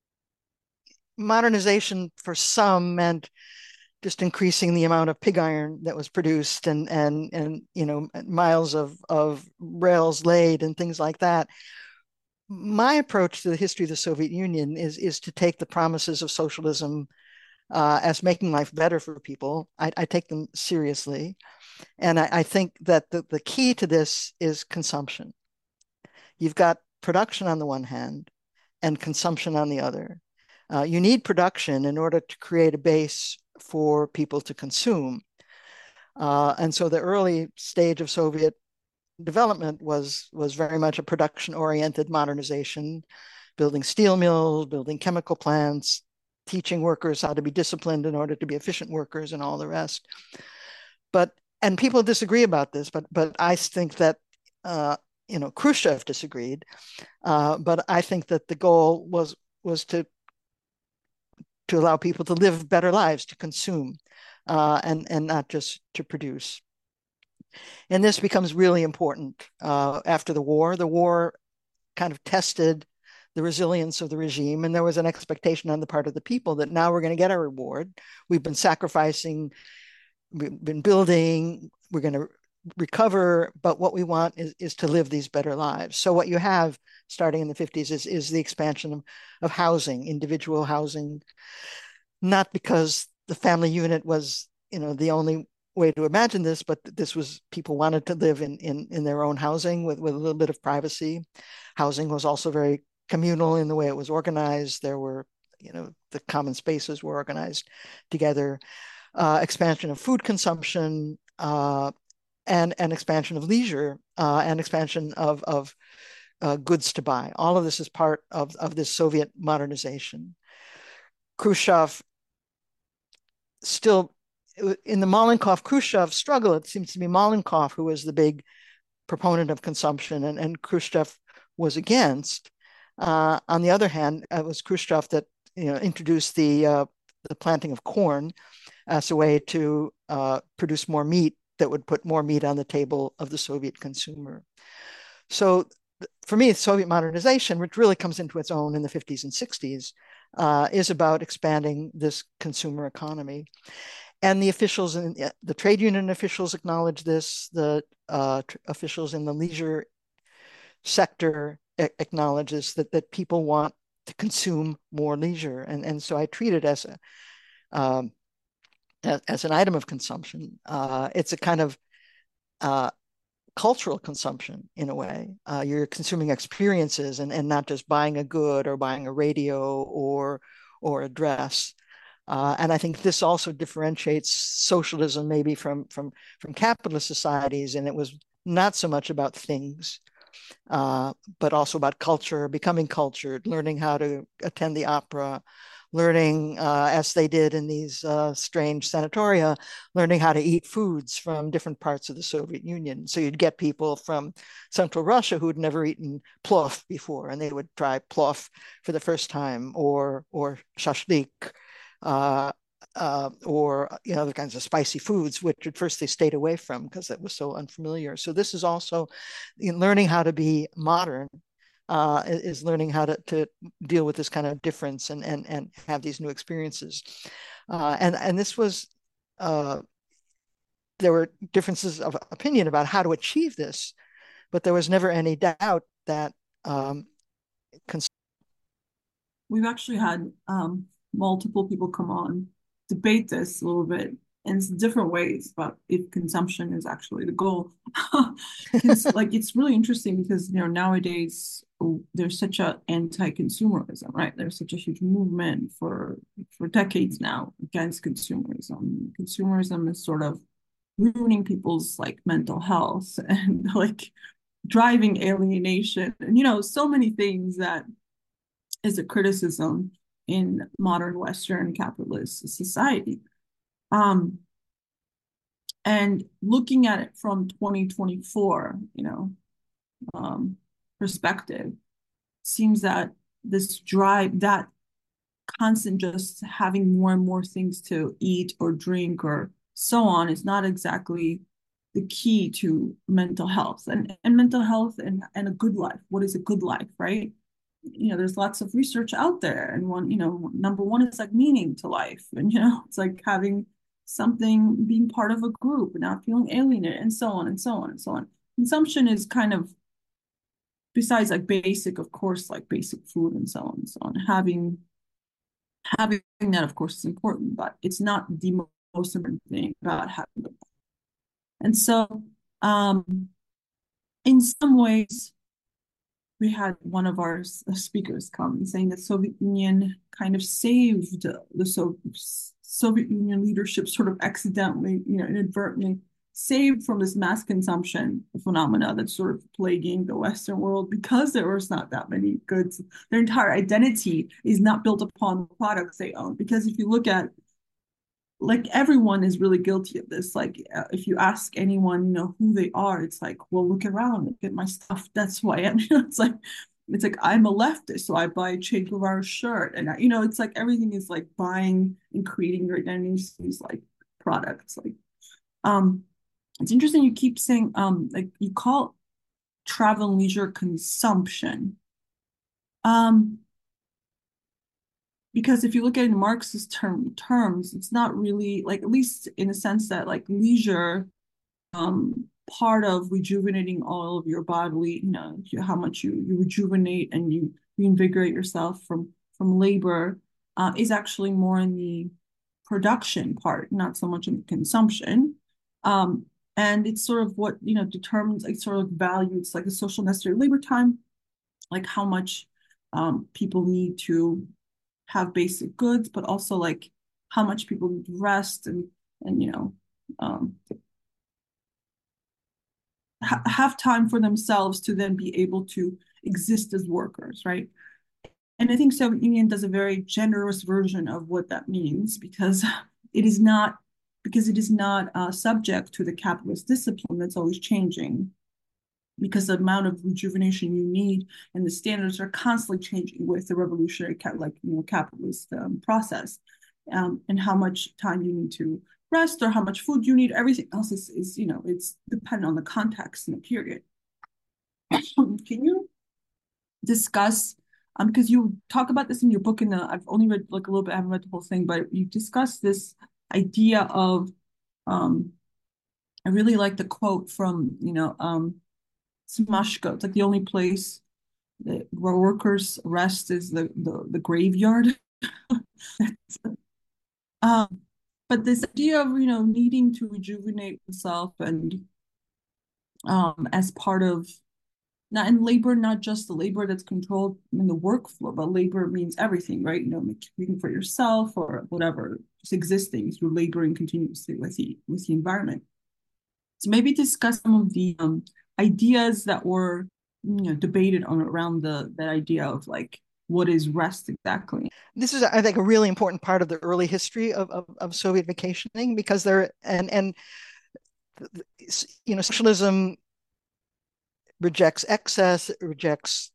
modernization for some meant just increasing the amount of pig iron that was produced and miles of rails laid and things like that. My approach to the history of the Soviet Union is to take the promises of socialism as making life better for people. I take them seriously. And I think that the key to this is consumption. You've got production on the one hand and consumption on the other. You need production in order to create a base for people to consume. And so the early stage of Soviet development was very much a production-oriented modernization, building steel mills, building chemical plants, teaching workers how to be disciplined in order to be efficient workers and all the rest. And people disagree about this, but I think that Khrushchev disagreed, but I think that the goal was to allow people to live better lives, to consume, and not just to produce. And this becomes really important after the war. The war kind of tested the resilience of the regime, and there was an expectation on the part of the people that now we're going to get our reward. We've been sacrificing, we've been building, we're going to recover, but what we want is to live these better lives. So what you have starting in the 50s is the expansion of housing, individual housing, not because the family unit was, the only way to imagine this, but this was people wanted to live in their own housing with a little bit of privacy. Housing was also very communal in the way it was organized. There were, the common spaces were organized together. Expansion of food consumption, and expansion of leisure, and expansion of goods to buy. All of this is part of this Soviet modernization. Khrushchev still, in the Malenkov-Khrushchev struggle, it seems to be Malenkov who was the big proponent of consumption, and Khrushchev was against. On the other hand, it was Khrushchev that introduced the planting of corn as a way to produce more meat that would put more meat on the table of the Soviet consumer. So for me, Soviet modernization, which really comes into its own in the 50s and 60s, is about expanding this consumer economy. And the officials and the trade union officials acknowledge this. The officials in the leisure sector acknowledges that people want to consume more leisure. And so I treat it as an item of consumption. It's a kind of cultural consumption in a way. You're consuming experiences and not just buying a good or buying a radio or a dress. And I think this also differentiates socialism maybe from capitalist societies. And it was not so much about things, but also about culture, becoming cultured, learning how to attend the opera, learning, as they did in these strange sanatoria, learning how to eat foods from different parts of the Soviet Union. So you'd get people from Central Russia who'd never eaten plov before, and they would try plov for the first time, or shashlik, or other kinds of spicy foods, which at first they stayed away from because it was so unfamiliar. So this is also in learning how to be modern. Is learning how to deal with this kind of difference and have these new experiences. And this was, there were differences of opinion about how to achieve this, but there was never any doubt that we've actually had multiple people come on, debate this a little bit in different ways about if consumption is actually the goal. It's really interesting because nowadays there's such a anti-consumerism, right? There's such a huge movement for decades now against consumerism. Consumerism is sort of ruining people's mental health and driving alienation and so many things that is a criticism in modern Western capitalist society. And looking at it from 2024, perspective, seems that this drive, that constant just having more and more things to eat or drink or so on, is not exactly the key to mental health and mental health and a good life. What is a good life, right? There's lots of research out there, and number one is meaning to life, and it's having something, being part of a group and not feeling alienated, and so on and so on and so on. Consumption is kind of, besides basic, of course, basic food and so on and so on. Having that, of course, is important, but it's not the most important thing about having it. And so, in some ways, we had one of our speakers come saying that Soviet Union kind of saved the Soviet Union leadership, sort of accidentally, inadvertently saved from this mass consumption phenomena that's sort of plaguing the Western world because there was not that many goods. Their entire identity is not built upon the products they own. Because if you look at, everyone is really guilty of this. If you ask anyone, who they are, it's well, look around, look at my stuff. That's who I am. It's I'm a leftist, so I buy a Che Guevara shirt, and it's everything is buying and creating your identities, these products. It's interesting you keep saying you call travel and leisure consumption. Because if you look at it in Marxist terms, it's not really at least in a sense that leisure part of rejuvenating all of your bodily, how much you rejuvenate and you reinvigorate yourself from labor, is actually more in the production part, not so much in the consumption. And it's sort of what, determines like sort of value. It's like the social necessary labor time, like how much people need to have basic goods, but also like how much people need to rest and have time for themselves to then be able to exist as workers, right? And I think Soviet Union does a very generous version of what that means, because it is not subject to the capitalist discipline that's always changing, because the amount of rejuvenation you need and the standards are constantly changing with the revolutionary capitalist process, and how much time you need to rest or how much food you need. Everything else is it's dependent on the context and the period. Can you discuss, because you talk about this in your book, and I've only read like a little bit, I haven't read the whole thing, but you discuss this idea of, I really like the quote from, Smashko. It's like the only place where workers rest is the graveyard. But this idea of, needing to rejuvenate oneself and as part of, not in labor, not just the labor that's controlled in the workflow, but labor means everything, right? Making for yourself or whatever, just existing through laboring continuously with the environment. So maybe discuss some of the ideas that were debated around that idea of like, what is rest exactly? This is, I think, a really important part of the early history of Soviet vacationing, because socialism rejects excess, it rejects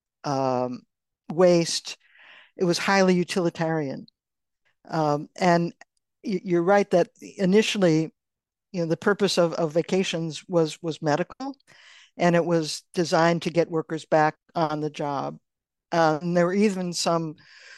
waste. It was highly utilitarian. And you're right that initially, the purpose of vacations was medical, and it was designed to get workers back on the job. And there were even some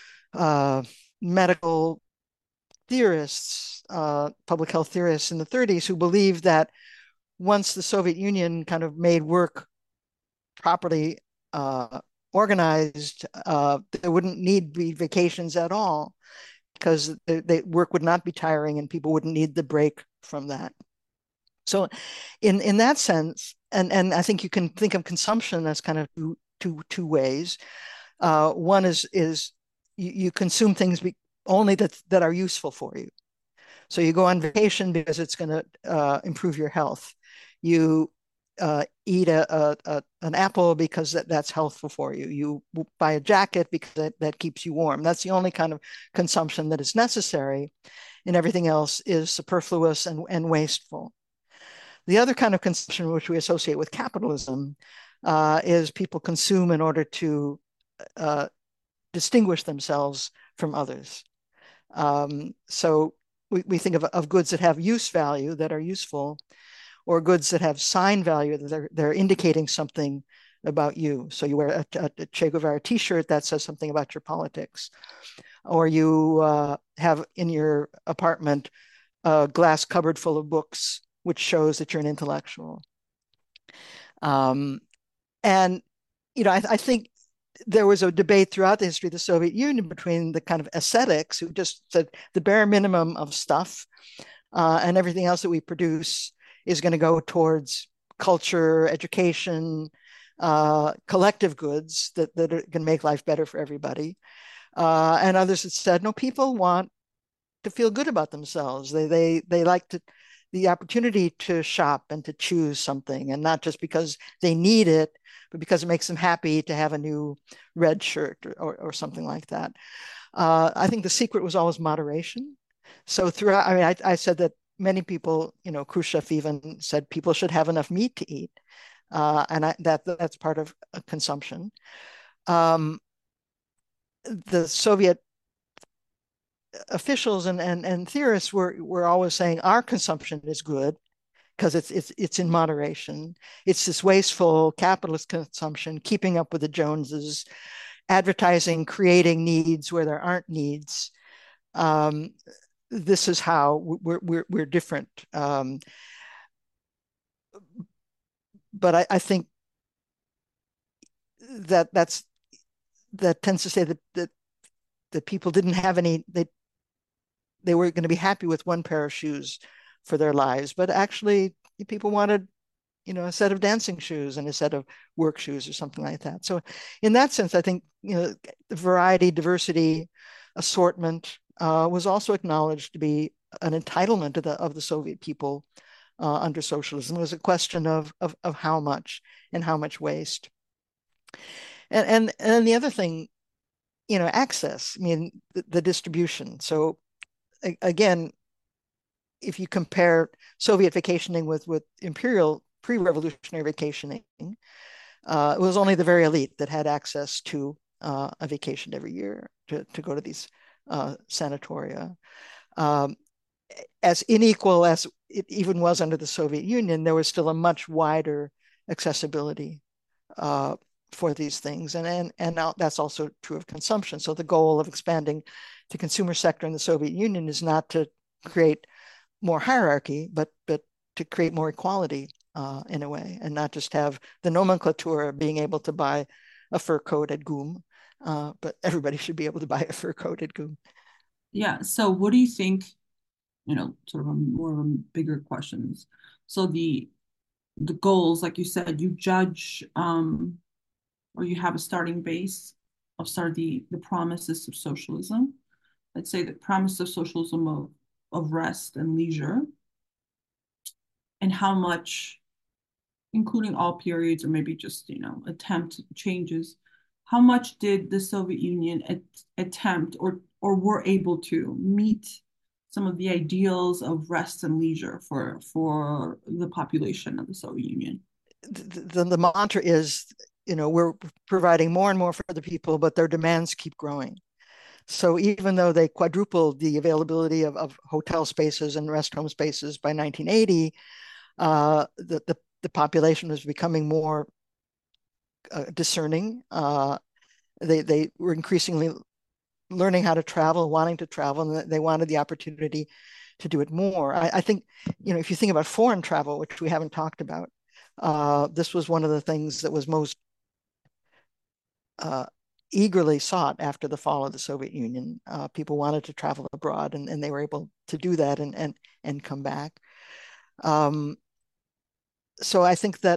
medical theorists, public health theorists in the 30s, who believed that once the Soviet Union kind of made work properly organized, there wouldn't need to be vacations at all, because the work would not be tiring and people wouldn't need the break from that. So in that sense, and I think you can think of consumption as kind of two ways. One is you consume things only that are useful for you. So you go on vacation because it's going to improve your health. You eat an apple because that's healthful for you. You buy a jacket because that keeps you warm. That's the only kind of consumption that is necessary, and everything else is superfluous and wasteful. The other kind of consumption which we associate with capitalism is people consume in order to distinguish themselves from others. So we think of goods that have use value, that are useful, or goods that have sign value, that they're indicating something about you. So you wear a Che Guevara t-shirt that says something about your politics, or you have in your apartment a glass cupboard full of books, which shows that you're an intellectual. And I think there was a debate throughout the history of the Soviet Union between the kind of ascetics who just said the bare minimum of stuff, and everything else that we produce is going to go towards culture, education, collective goods that are going to make life better for everybody. And others that said, no, people want to feel good about themselves. They like the opportunity to shop and to choose something, and not just because they need it, but because it makes them happy to have a new red shirt or something like that. I think the secret was always moderation. So throughout, I mean, I said that many people, Khrushchev even said people should have enough meat to eat, and that's part of consumption. The Soviet officials and theorists were always saying our consumption is good because it's in moderation. It's this wasteful capitalist consumption, keeping up with the Joneses, advertising, creating needs where there aren't needs. This is how we're different. but I think that tends to say that people didn't have any, they were going to be happy with one pair of shoes for their lives, but actually people wanted, a set of dancing shoes and a set of work shoes or something like that. So in that sense, I think, the variety, diversity, assortment was also acknowledged to be an entitlement of the Soviet people under socialism. It was a question of how much and how much waste. And the other thing, access, I mean, the distribution. So again, if you compare Soviet vacationing with imperial pre-revolutionary vacationing, it was only the very elite that had access to a vacation every year to go to these sanatoria. As unequal as it even was under the Soviet Union, there was still a much wider accessibility for these things. And now that's also true of consumption. So the goal of expanding the consumer sector in the Soviet Union is not to create more hierarchy, but to create more equality in a way, and not just have the nomenclature being able to buy a fur coat at GUM, but everybody should be able to buy a fur coat at GUM. Yeah. So what do you think, sort of more of a bigger questions. So the goals, like you said, you judge or you have a starting base of the promises of socialism. Let's say the promise of socialism of rest and leisure, and how much, including all periods or maybe just, attempt changes, how much did the Soviet Union attempt or were able to meet some of the ideals of rest and leisure for the population of the Soviet Union? The mantra is, we're providing more and more for the people, but their demands keep growing. So even though they quadrupled the availability of hotel spaces and rest home spaces by 1980, the population was becoming more discerning. They were increasingly learning how to travel, wanting to travel, and they wanted the opportunity to do it more. I think, if you think about foreign travel, which we haven't talked about, this was one of the things that was most eagerly sought after the fall of the Soviet Union. People wanted to travel abroad, and they were able to do that and come back. So I think that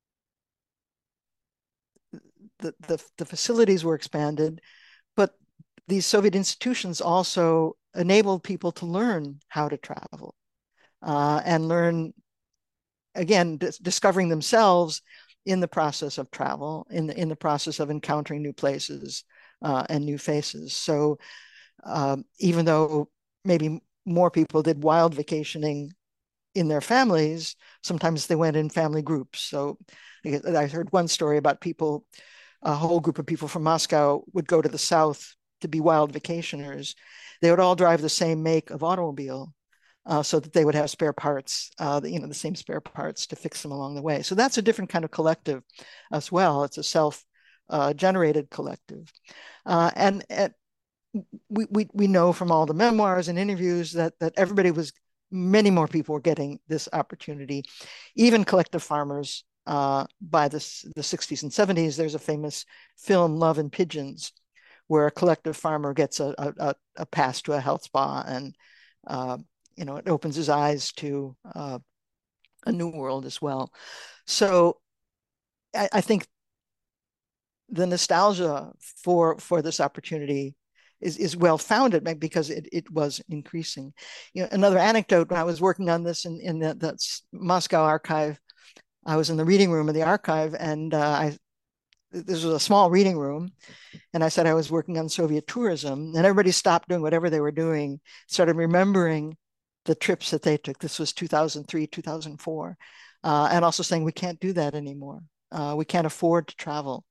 the facilities were expanded, but these Soviet institutions also enabled people to learn how to travel and learn, again, discovering themselves in the process of travel, in the process of encountering new places and new faces. So even though maybe more people did wild vacationing in their families, sometimes they went in family groups. So I heard one story about people, a whole group of people from Moscow would go to the south to be wild vacationers. They would all drive the same make of automobile, so that they would have spare parts, the same spare parts to fix them along the way. So that's a different kind of collective as well. It's a self-generated collective. And we know from all the memoirs and interviews that many more people were getting this opportunity, even collective farmers. By the 60s and 70s, there's a famous film, Love and Pigeons, where a collective farmer gets a pass to a health spa, and it opens his eyes to a new world as well. So I think the nostalgia for this opportunity is well founded because it was increasing. Another anecdote: when I was working on this in the Moscow archive, I was in the reading room of the archive, and this was a small reading room, and I said I was working on Soviet tourism, and everybody stopped doing whatever they were doing, started remembering the trips that they took. This was 2003, 2004, and also saying we can't do that anymore. We can't afford to travel.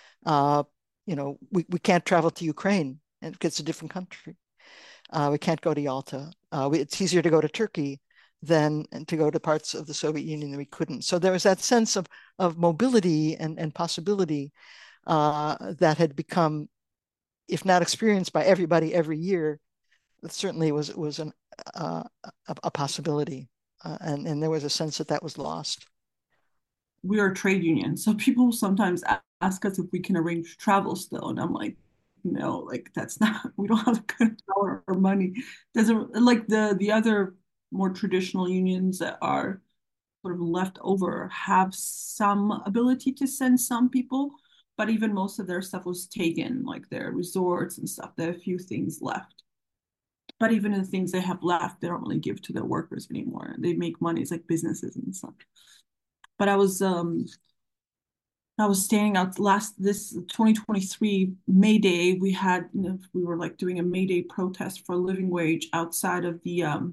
We can't travel to Ukraine, and it's a different country. We can't go to Yalta. It's easier to go to Turkey than to go to parts of the Soviet Union that we couldn't. So there was that sense of mobility and possibility that had become, if not experienced by everybody every year, it certainly was a possibility. And there was a sense that was lost. we are a trade union. So people sometimes ask us if we can arrange travel still. And I'm like, no, like that's not, we don't have good power or money. Doesn't like the other more traditional unions that are sort of left over have some ability to send some people, but even most of their stuff was taken, like their resorts and stuff. There are a few things left. But even the things they have left, they don't really give to their workers anymore. They make money. It's like businesses and stuff. But I was standing out this 2023 May Day. We were like doing a May Day protest for a living wage outside of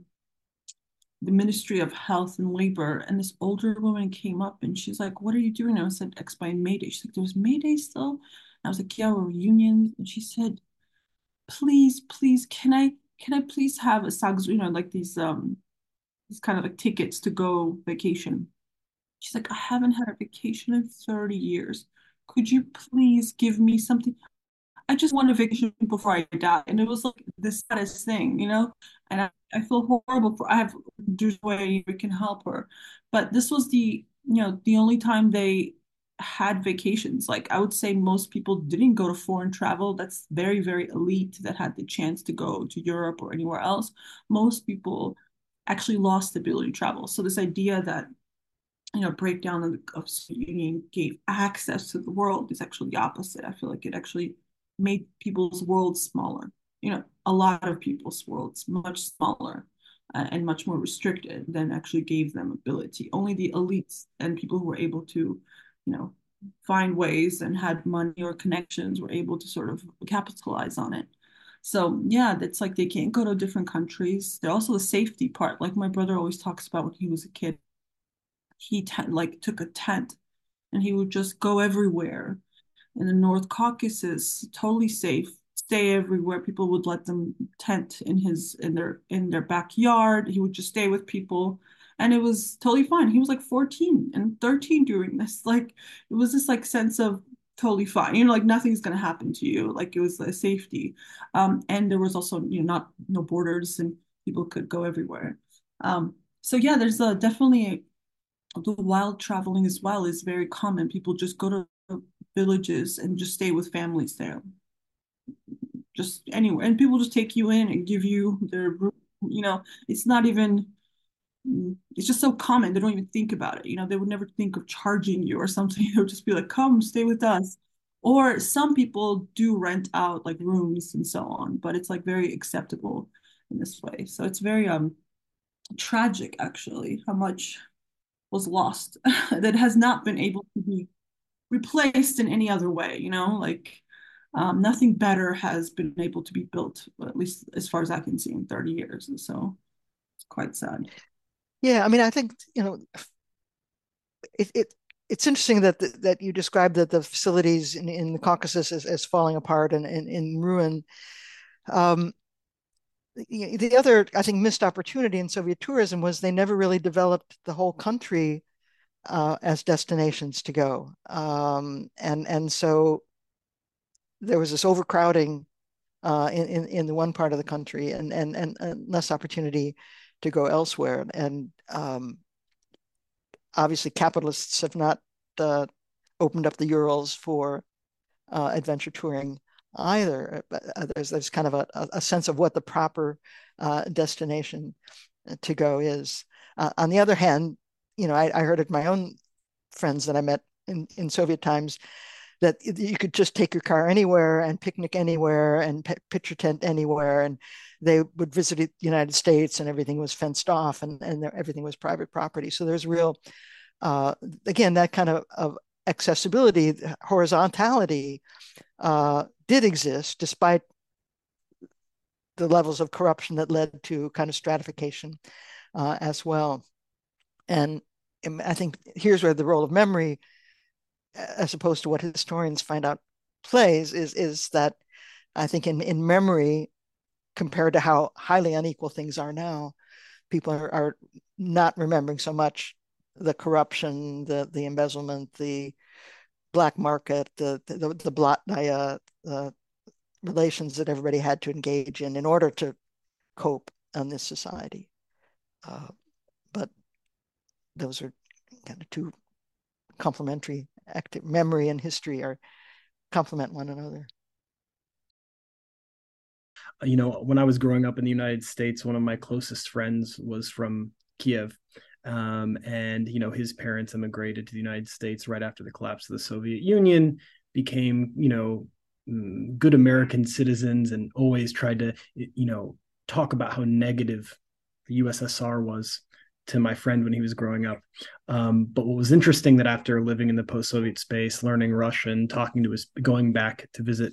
the Ministry of Health and Labor. And this older woman came up and she's like, "What are you doing?" And I said, "Explain May Day." She's like, "There's May Day still?" And I was like, "Yeah, we're unions." And she said, "Please, please, can I please have a SAGS, like these kind of like tickets to go vacation?" She's like, "I haven't had a vacation in 30 years. Could you please give me something? I just want a vacation before I die." And it was like the saddest thing, And I feel horrible there's a way we can help her. But this was the only time they had vacations. Like I would say most people didn't go to foreign travel. That's very, very elite that had the chance to go to Europe or anywhere else. Most people actually lost the ability to travel. So this idea that breakdown of the Soviet Union gave access to the world is actually the opposite. I feel like it actually made people's worlds smaller. A lot of people's worlds much smaller and much more restricted than actually gave them ability. Only the elites and people who were able to, find ways and had money or connections were able to sort of capitalize on it. So yeah, it's like they can't go to different countries. They're also the safety part. Like my brother always talks about when he was a kid, he like took a tent and he would just go everywhere in the North Caucasus, totally safe, stay everywhere. People would let them tent in their backyard. He would just stay with people, and it was totally fine. He was like 14 and 13 doing this. Like it was this like sense of totally fine. Like nothing's gonna happen to you. Like it was a safety, and there was also not no borders and people could go everywhere. So yeah, there's definitely the wild traveling as well is very common. People just go to villages and just stay with families there, just anywhere. And people just take you in and give you their room. It's not even, it's just so common. They don't even think about it. They would never think of charging you or something. They would just be like, "Come stay with us." Or some people do rent out like rooms and so on, but it's like very acceptable in this way. So it's very tragic actually how much was lost that has not been able to be replaced in any other way, like nothing better has been able to be built, at least as far as I can see, in 30 years. And so it's quite sad. Yeah, I mean, I think, it's interesting that you described the facilities in the Caucasus as falling apart and in ruin. Um, the other, I think, missed opportunity in Soviet tourism was they never really developed the whole country as destinations to go. And so there was this overcrowding in the one part of the country and less opportunity to go elsewhere. And obviously, capitalists have not opened up the Urals for adventure touring either. But there's kind of a sense of what the proper destination to go is. On the other hand, I heard of my own friends that I met in Soviet times that you could just take your car anywhere and picnic anywhere and pitch your tent anywhere. And they would visit the United States and everything was fenced off and everything was private property. So there's real, again, that kind of accessibility, horizontality did exist despite the levels of corruption that led to kind of stratification as well. And I think here's where the role of memory, as opposed to what historians find out plays, is that I think in memory, compared to how highly unequal things are now, people are not remembering so much the corruption, the embezzlement, the black market, the blatnaya relations that everybody had to engage in order to cope in this society. But those are kind of two complementary. Memory and history are complement one another. When I was growing up in the United States, one of my closest friends was from Kiev. And his parents immigrated to the United States right after the collapse of the Soviet Union, became good American citizens, and always tried to talk about how negative the USSR was to my friend when he was growing up. But what was interesting, that after living in the post-Soviet space, learning Russian, going back to visit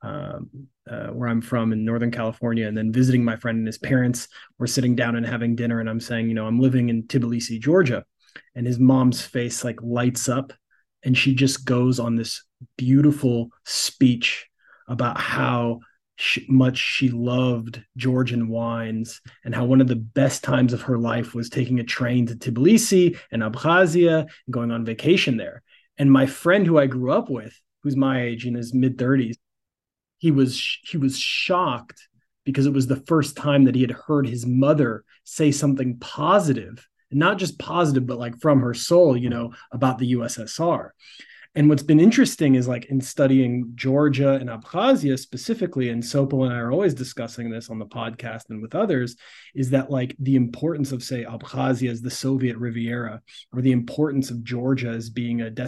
where I'm from in Northern California, and then visiting my friend and his parents, we're sitting down and having dinner, and I'm saying, I'm living in Tbilisi, Georgia, and his mom's face like lights up, and she just goes on this beautiful speech about how much she loved Georgian wines, and how one of the best times of her life was taking a train to Tbilisi and Abkhazia and going on vacation there. And my friend, who I grew up with, who's my age, in his mid-30s, he was shocked, because it was the first time that he had heard his mother say something positive, and not just positive, but like from her soul, about the USSR. And what's been interesting is, like, in studying Georgia and Abkhazia specifically, and Sopel and I are always discussing this on the podcast and with others, is that, like, the importance of, say, Abkhazia as the Soviet Riviera, or the importance of Georgia as being a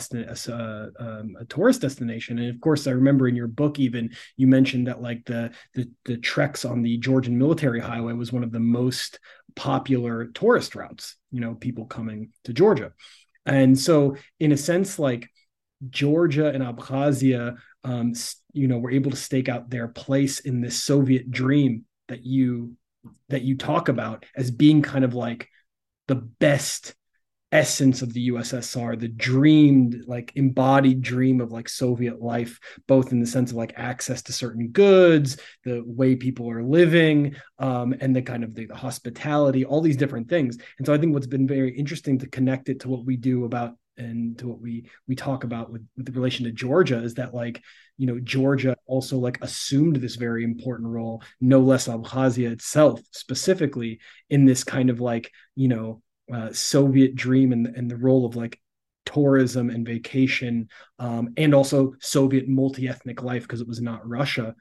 tourist destination. And of course, I remember in your book, even, you mentioned that, like, the treks on the Georgian military highway was one of the most popular tourist routes, people coming to Georgia. And so, in a sense, like, Georgia and Abkhazia, were able to stake out their place in this Soviet dream that you talk about as being kind of like the best essence of the USSR, the dreamed, like, embodied dream of, like, Soviet life, both in the sense of, like, access to certain goods, the way people are living, and the kind of the hospitality, all these different things. And so I think what's been very interesting to connect it to what we do about, and to what we talk about with the relation to Georgia, is that, like, Georgia also, like, assumed this very important role, no less Abkhazia itself, specifically in this kind of, like, Soviet dream, and the role of, like, tourism and vacation, and also Soviet multi-ethnic life, because it was not Russia,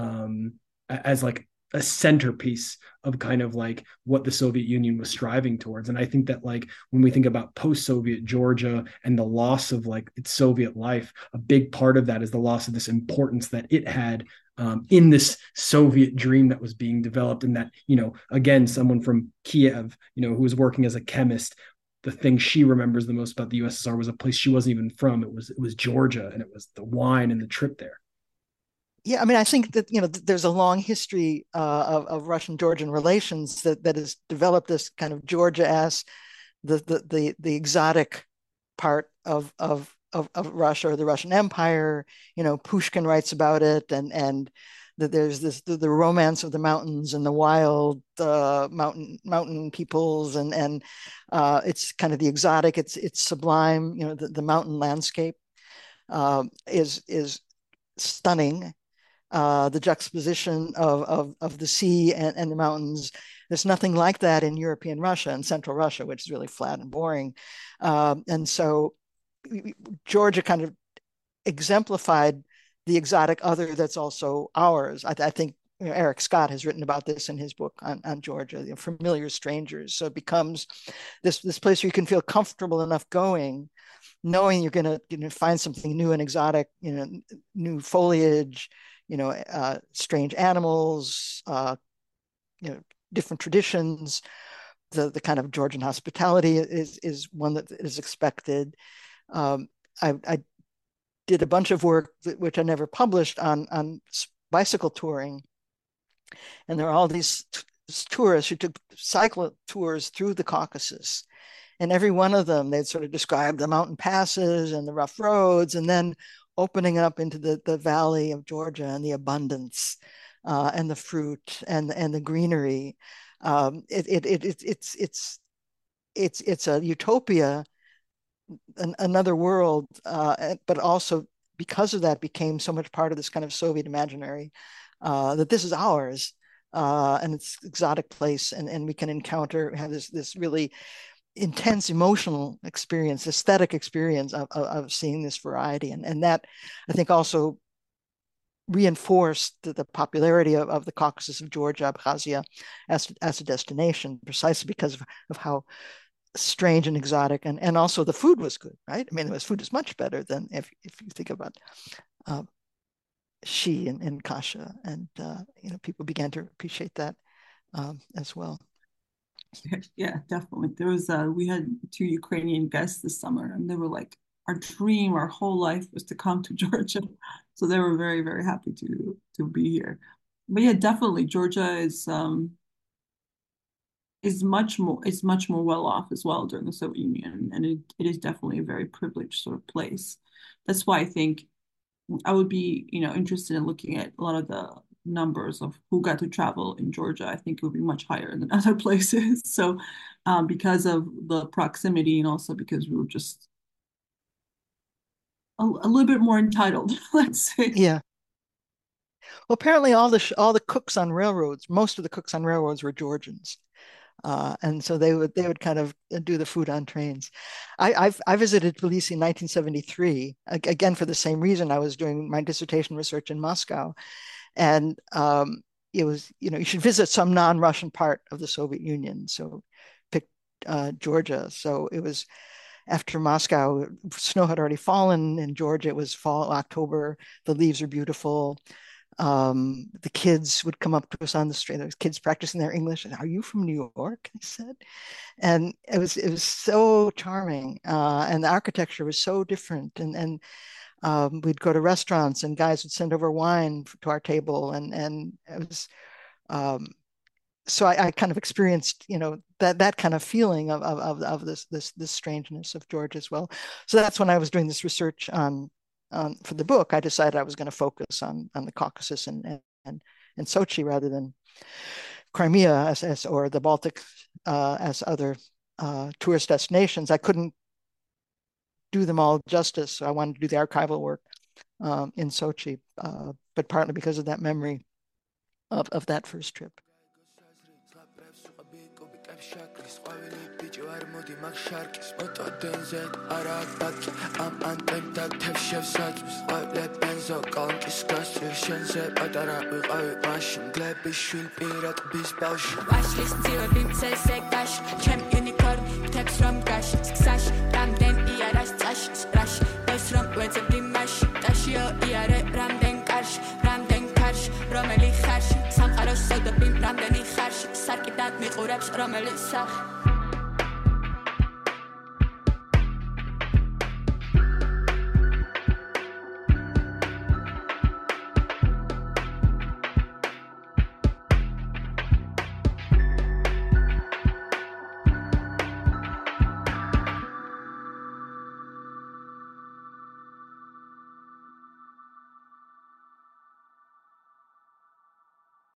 as, like, a centerpiece of kind of, like, what the Soviet Union was striving towards. And I think that, like, when we think about post-Soviet Georgia and the loss of, like, its Soviet life, a big part of that is the loss of this importance that it had in this Soviet dream that was being developed. And that, again, someone from Kiev, who was working as a chemist, the thing she remembers the most about the USSR was a place she wasn't even from. It was Georgia, and it was the wine and the trip there. Yeah, I mean, I think that there's a long history of Russian-Georgian relations that has developed this kind of Georgia as the exotic part of Russia, or the Russian Empire. Pushkin writes about it, and that there's the romance of the mountains and the wild mountain peoples, and it's kind of the exotic. It's sublime. The mountain landscape is stunning. The juxtaposition of the sea and the mountains. There's nothing like that in European Russia and Central Russia, which is really flat and boring. And so Georgia kind of exemplified the exotic other that's also ours. I think Eric Scott has written about this in his book on Georgia, Familiar Strangers. So it becomes this place where you can feel comfortable enough going, knowing you're going to find something new and exotic, new foliage, strange animals, different traditions. The kind of Georgian hospitality is one that is expected. I did a bunch of work which I never published on bicycle touring, and there are all these tourists who took cycle tours through the Caucasus, and every one of them they'd sort of describe the mountain passes and the rough roads, and then opening up into the valley of Georgia and the abundance and the fruit and the greenery. It's a utopia, another world, but also because of that became so much part of this kind of Soviet imaginary that this is ours, and it's exotic place, and we can have this really intense emotional experience, aesthetic experience of seeing this variety. And that, I think, also reinforced the popularity of the Caucasus of Georgia, Abkhazia as a destination, precisely because of how strange and exotic, and also the food was good, right? I mean, the food is much better than if you think about Shi and Kasha, and people began to appreciate that as well. Yeah, definitely. There was we had 2 Ukrainian guests this summer, and they were like, our dream, our whole life was to come to Georgia. So they were very, very happy to be here. But yeah, definitely Georgia is much more well off as well during the Soviet Union, and it is definitely a very privileged sort of place. That's why I think I would be interested in looking at a lot of the numbers of who got to travel in Georgia. I think it would be much higher than other places. So because of the proximity, and also because we were just a little bit more entitled, let's say. Yeah. Well, apparently all the cooks on railroads, most of the cooks on railroads were Georgians. And so they would kind of do the food on trains. I visited Tbilisi in 1973, again for the same reason. I was doing my dissertation research in Moscow, and it was, you should visit some non-Russian part of the Soviet Union. So picked Georgia. So it was after Moscow, snow had already fallen. In Georgia, it was fall, October. The leaves are beautiful. The kids would come up to us on the street. There was kids practicing their English. And, are you from New York? They said, and it was so charming, and the architecture was so different. And we'd go to restaurants, and guys would send over wine to our table, and it was. So I kind of experienced, that kind of feeling of this strangeness of Georgia as well. So that's when I was doing this research for the book. I decided I was going to focus on the Caucasus and Sochi rather than Crimea or the Baltic as other tourist destinations. I couldn't do them all justice, so I wanted to do the archival work in Sochi, but partly because of that memory of that first trip. შაკრის ყვავილი ბიჭი ვარ მოდი მაგ შარკის მოტოდენზე არა ბაკი ამ ანტენთან თევშევ საჭმის ყვავლე ბენზო კოლკის გასწვი შენზე პატარა ვიყავი მაშინ მგლების შვილ პირატბის ბავში ვაშლის ძივები მცელზე გაშ ჩემ იუნიკორნი მთებს რომ გაშიც გზაში რამდენ იარას წაში სპრაში ეს რომ ვეძებდი მასში ტაშიო იარე რამდენ კარში რამდენ კარში რომელი ხარში სამყაროს სოდები რამდენი ხარში სარკიდად მიყურებს რომელი სახი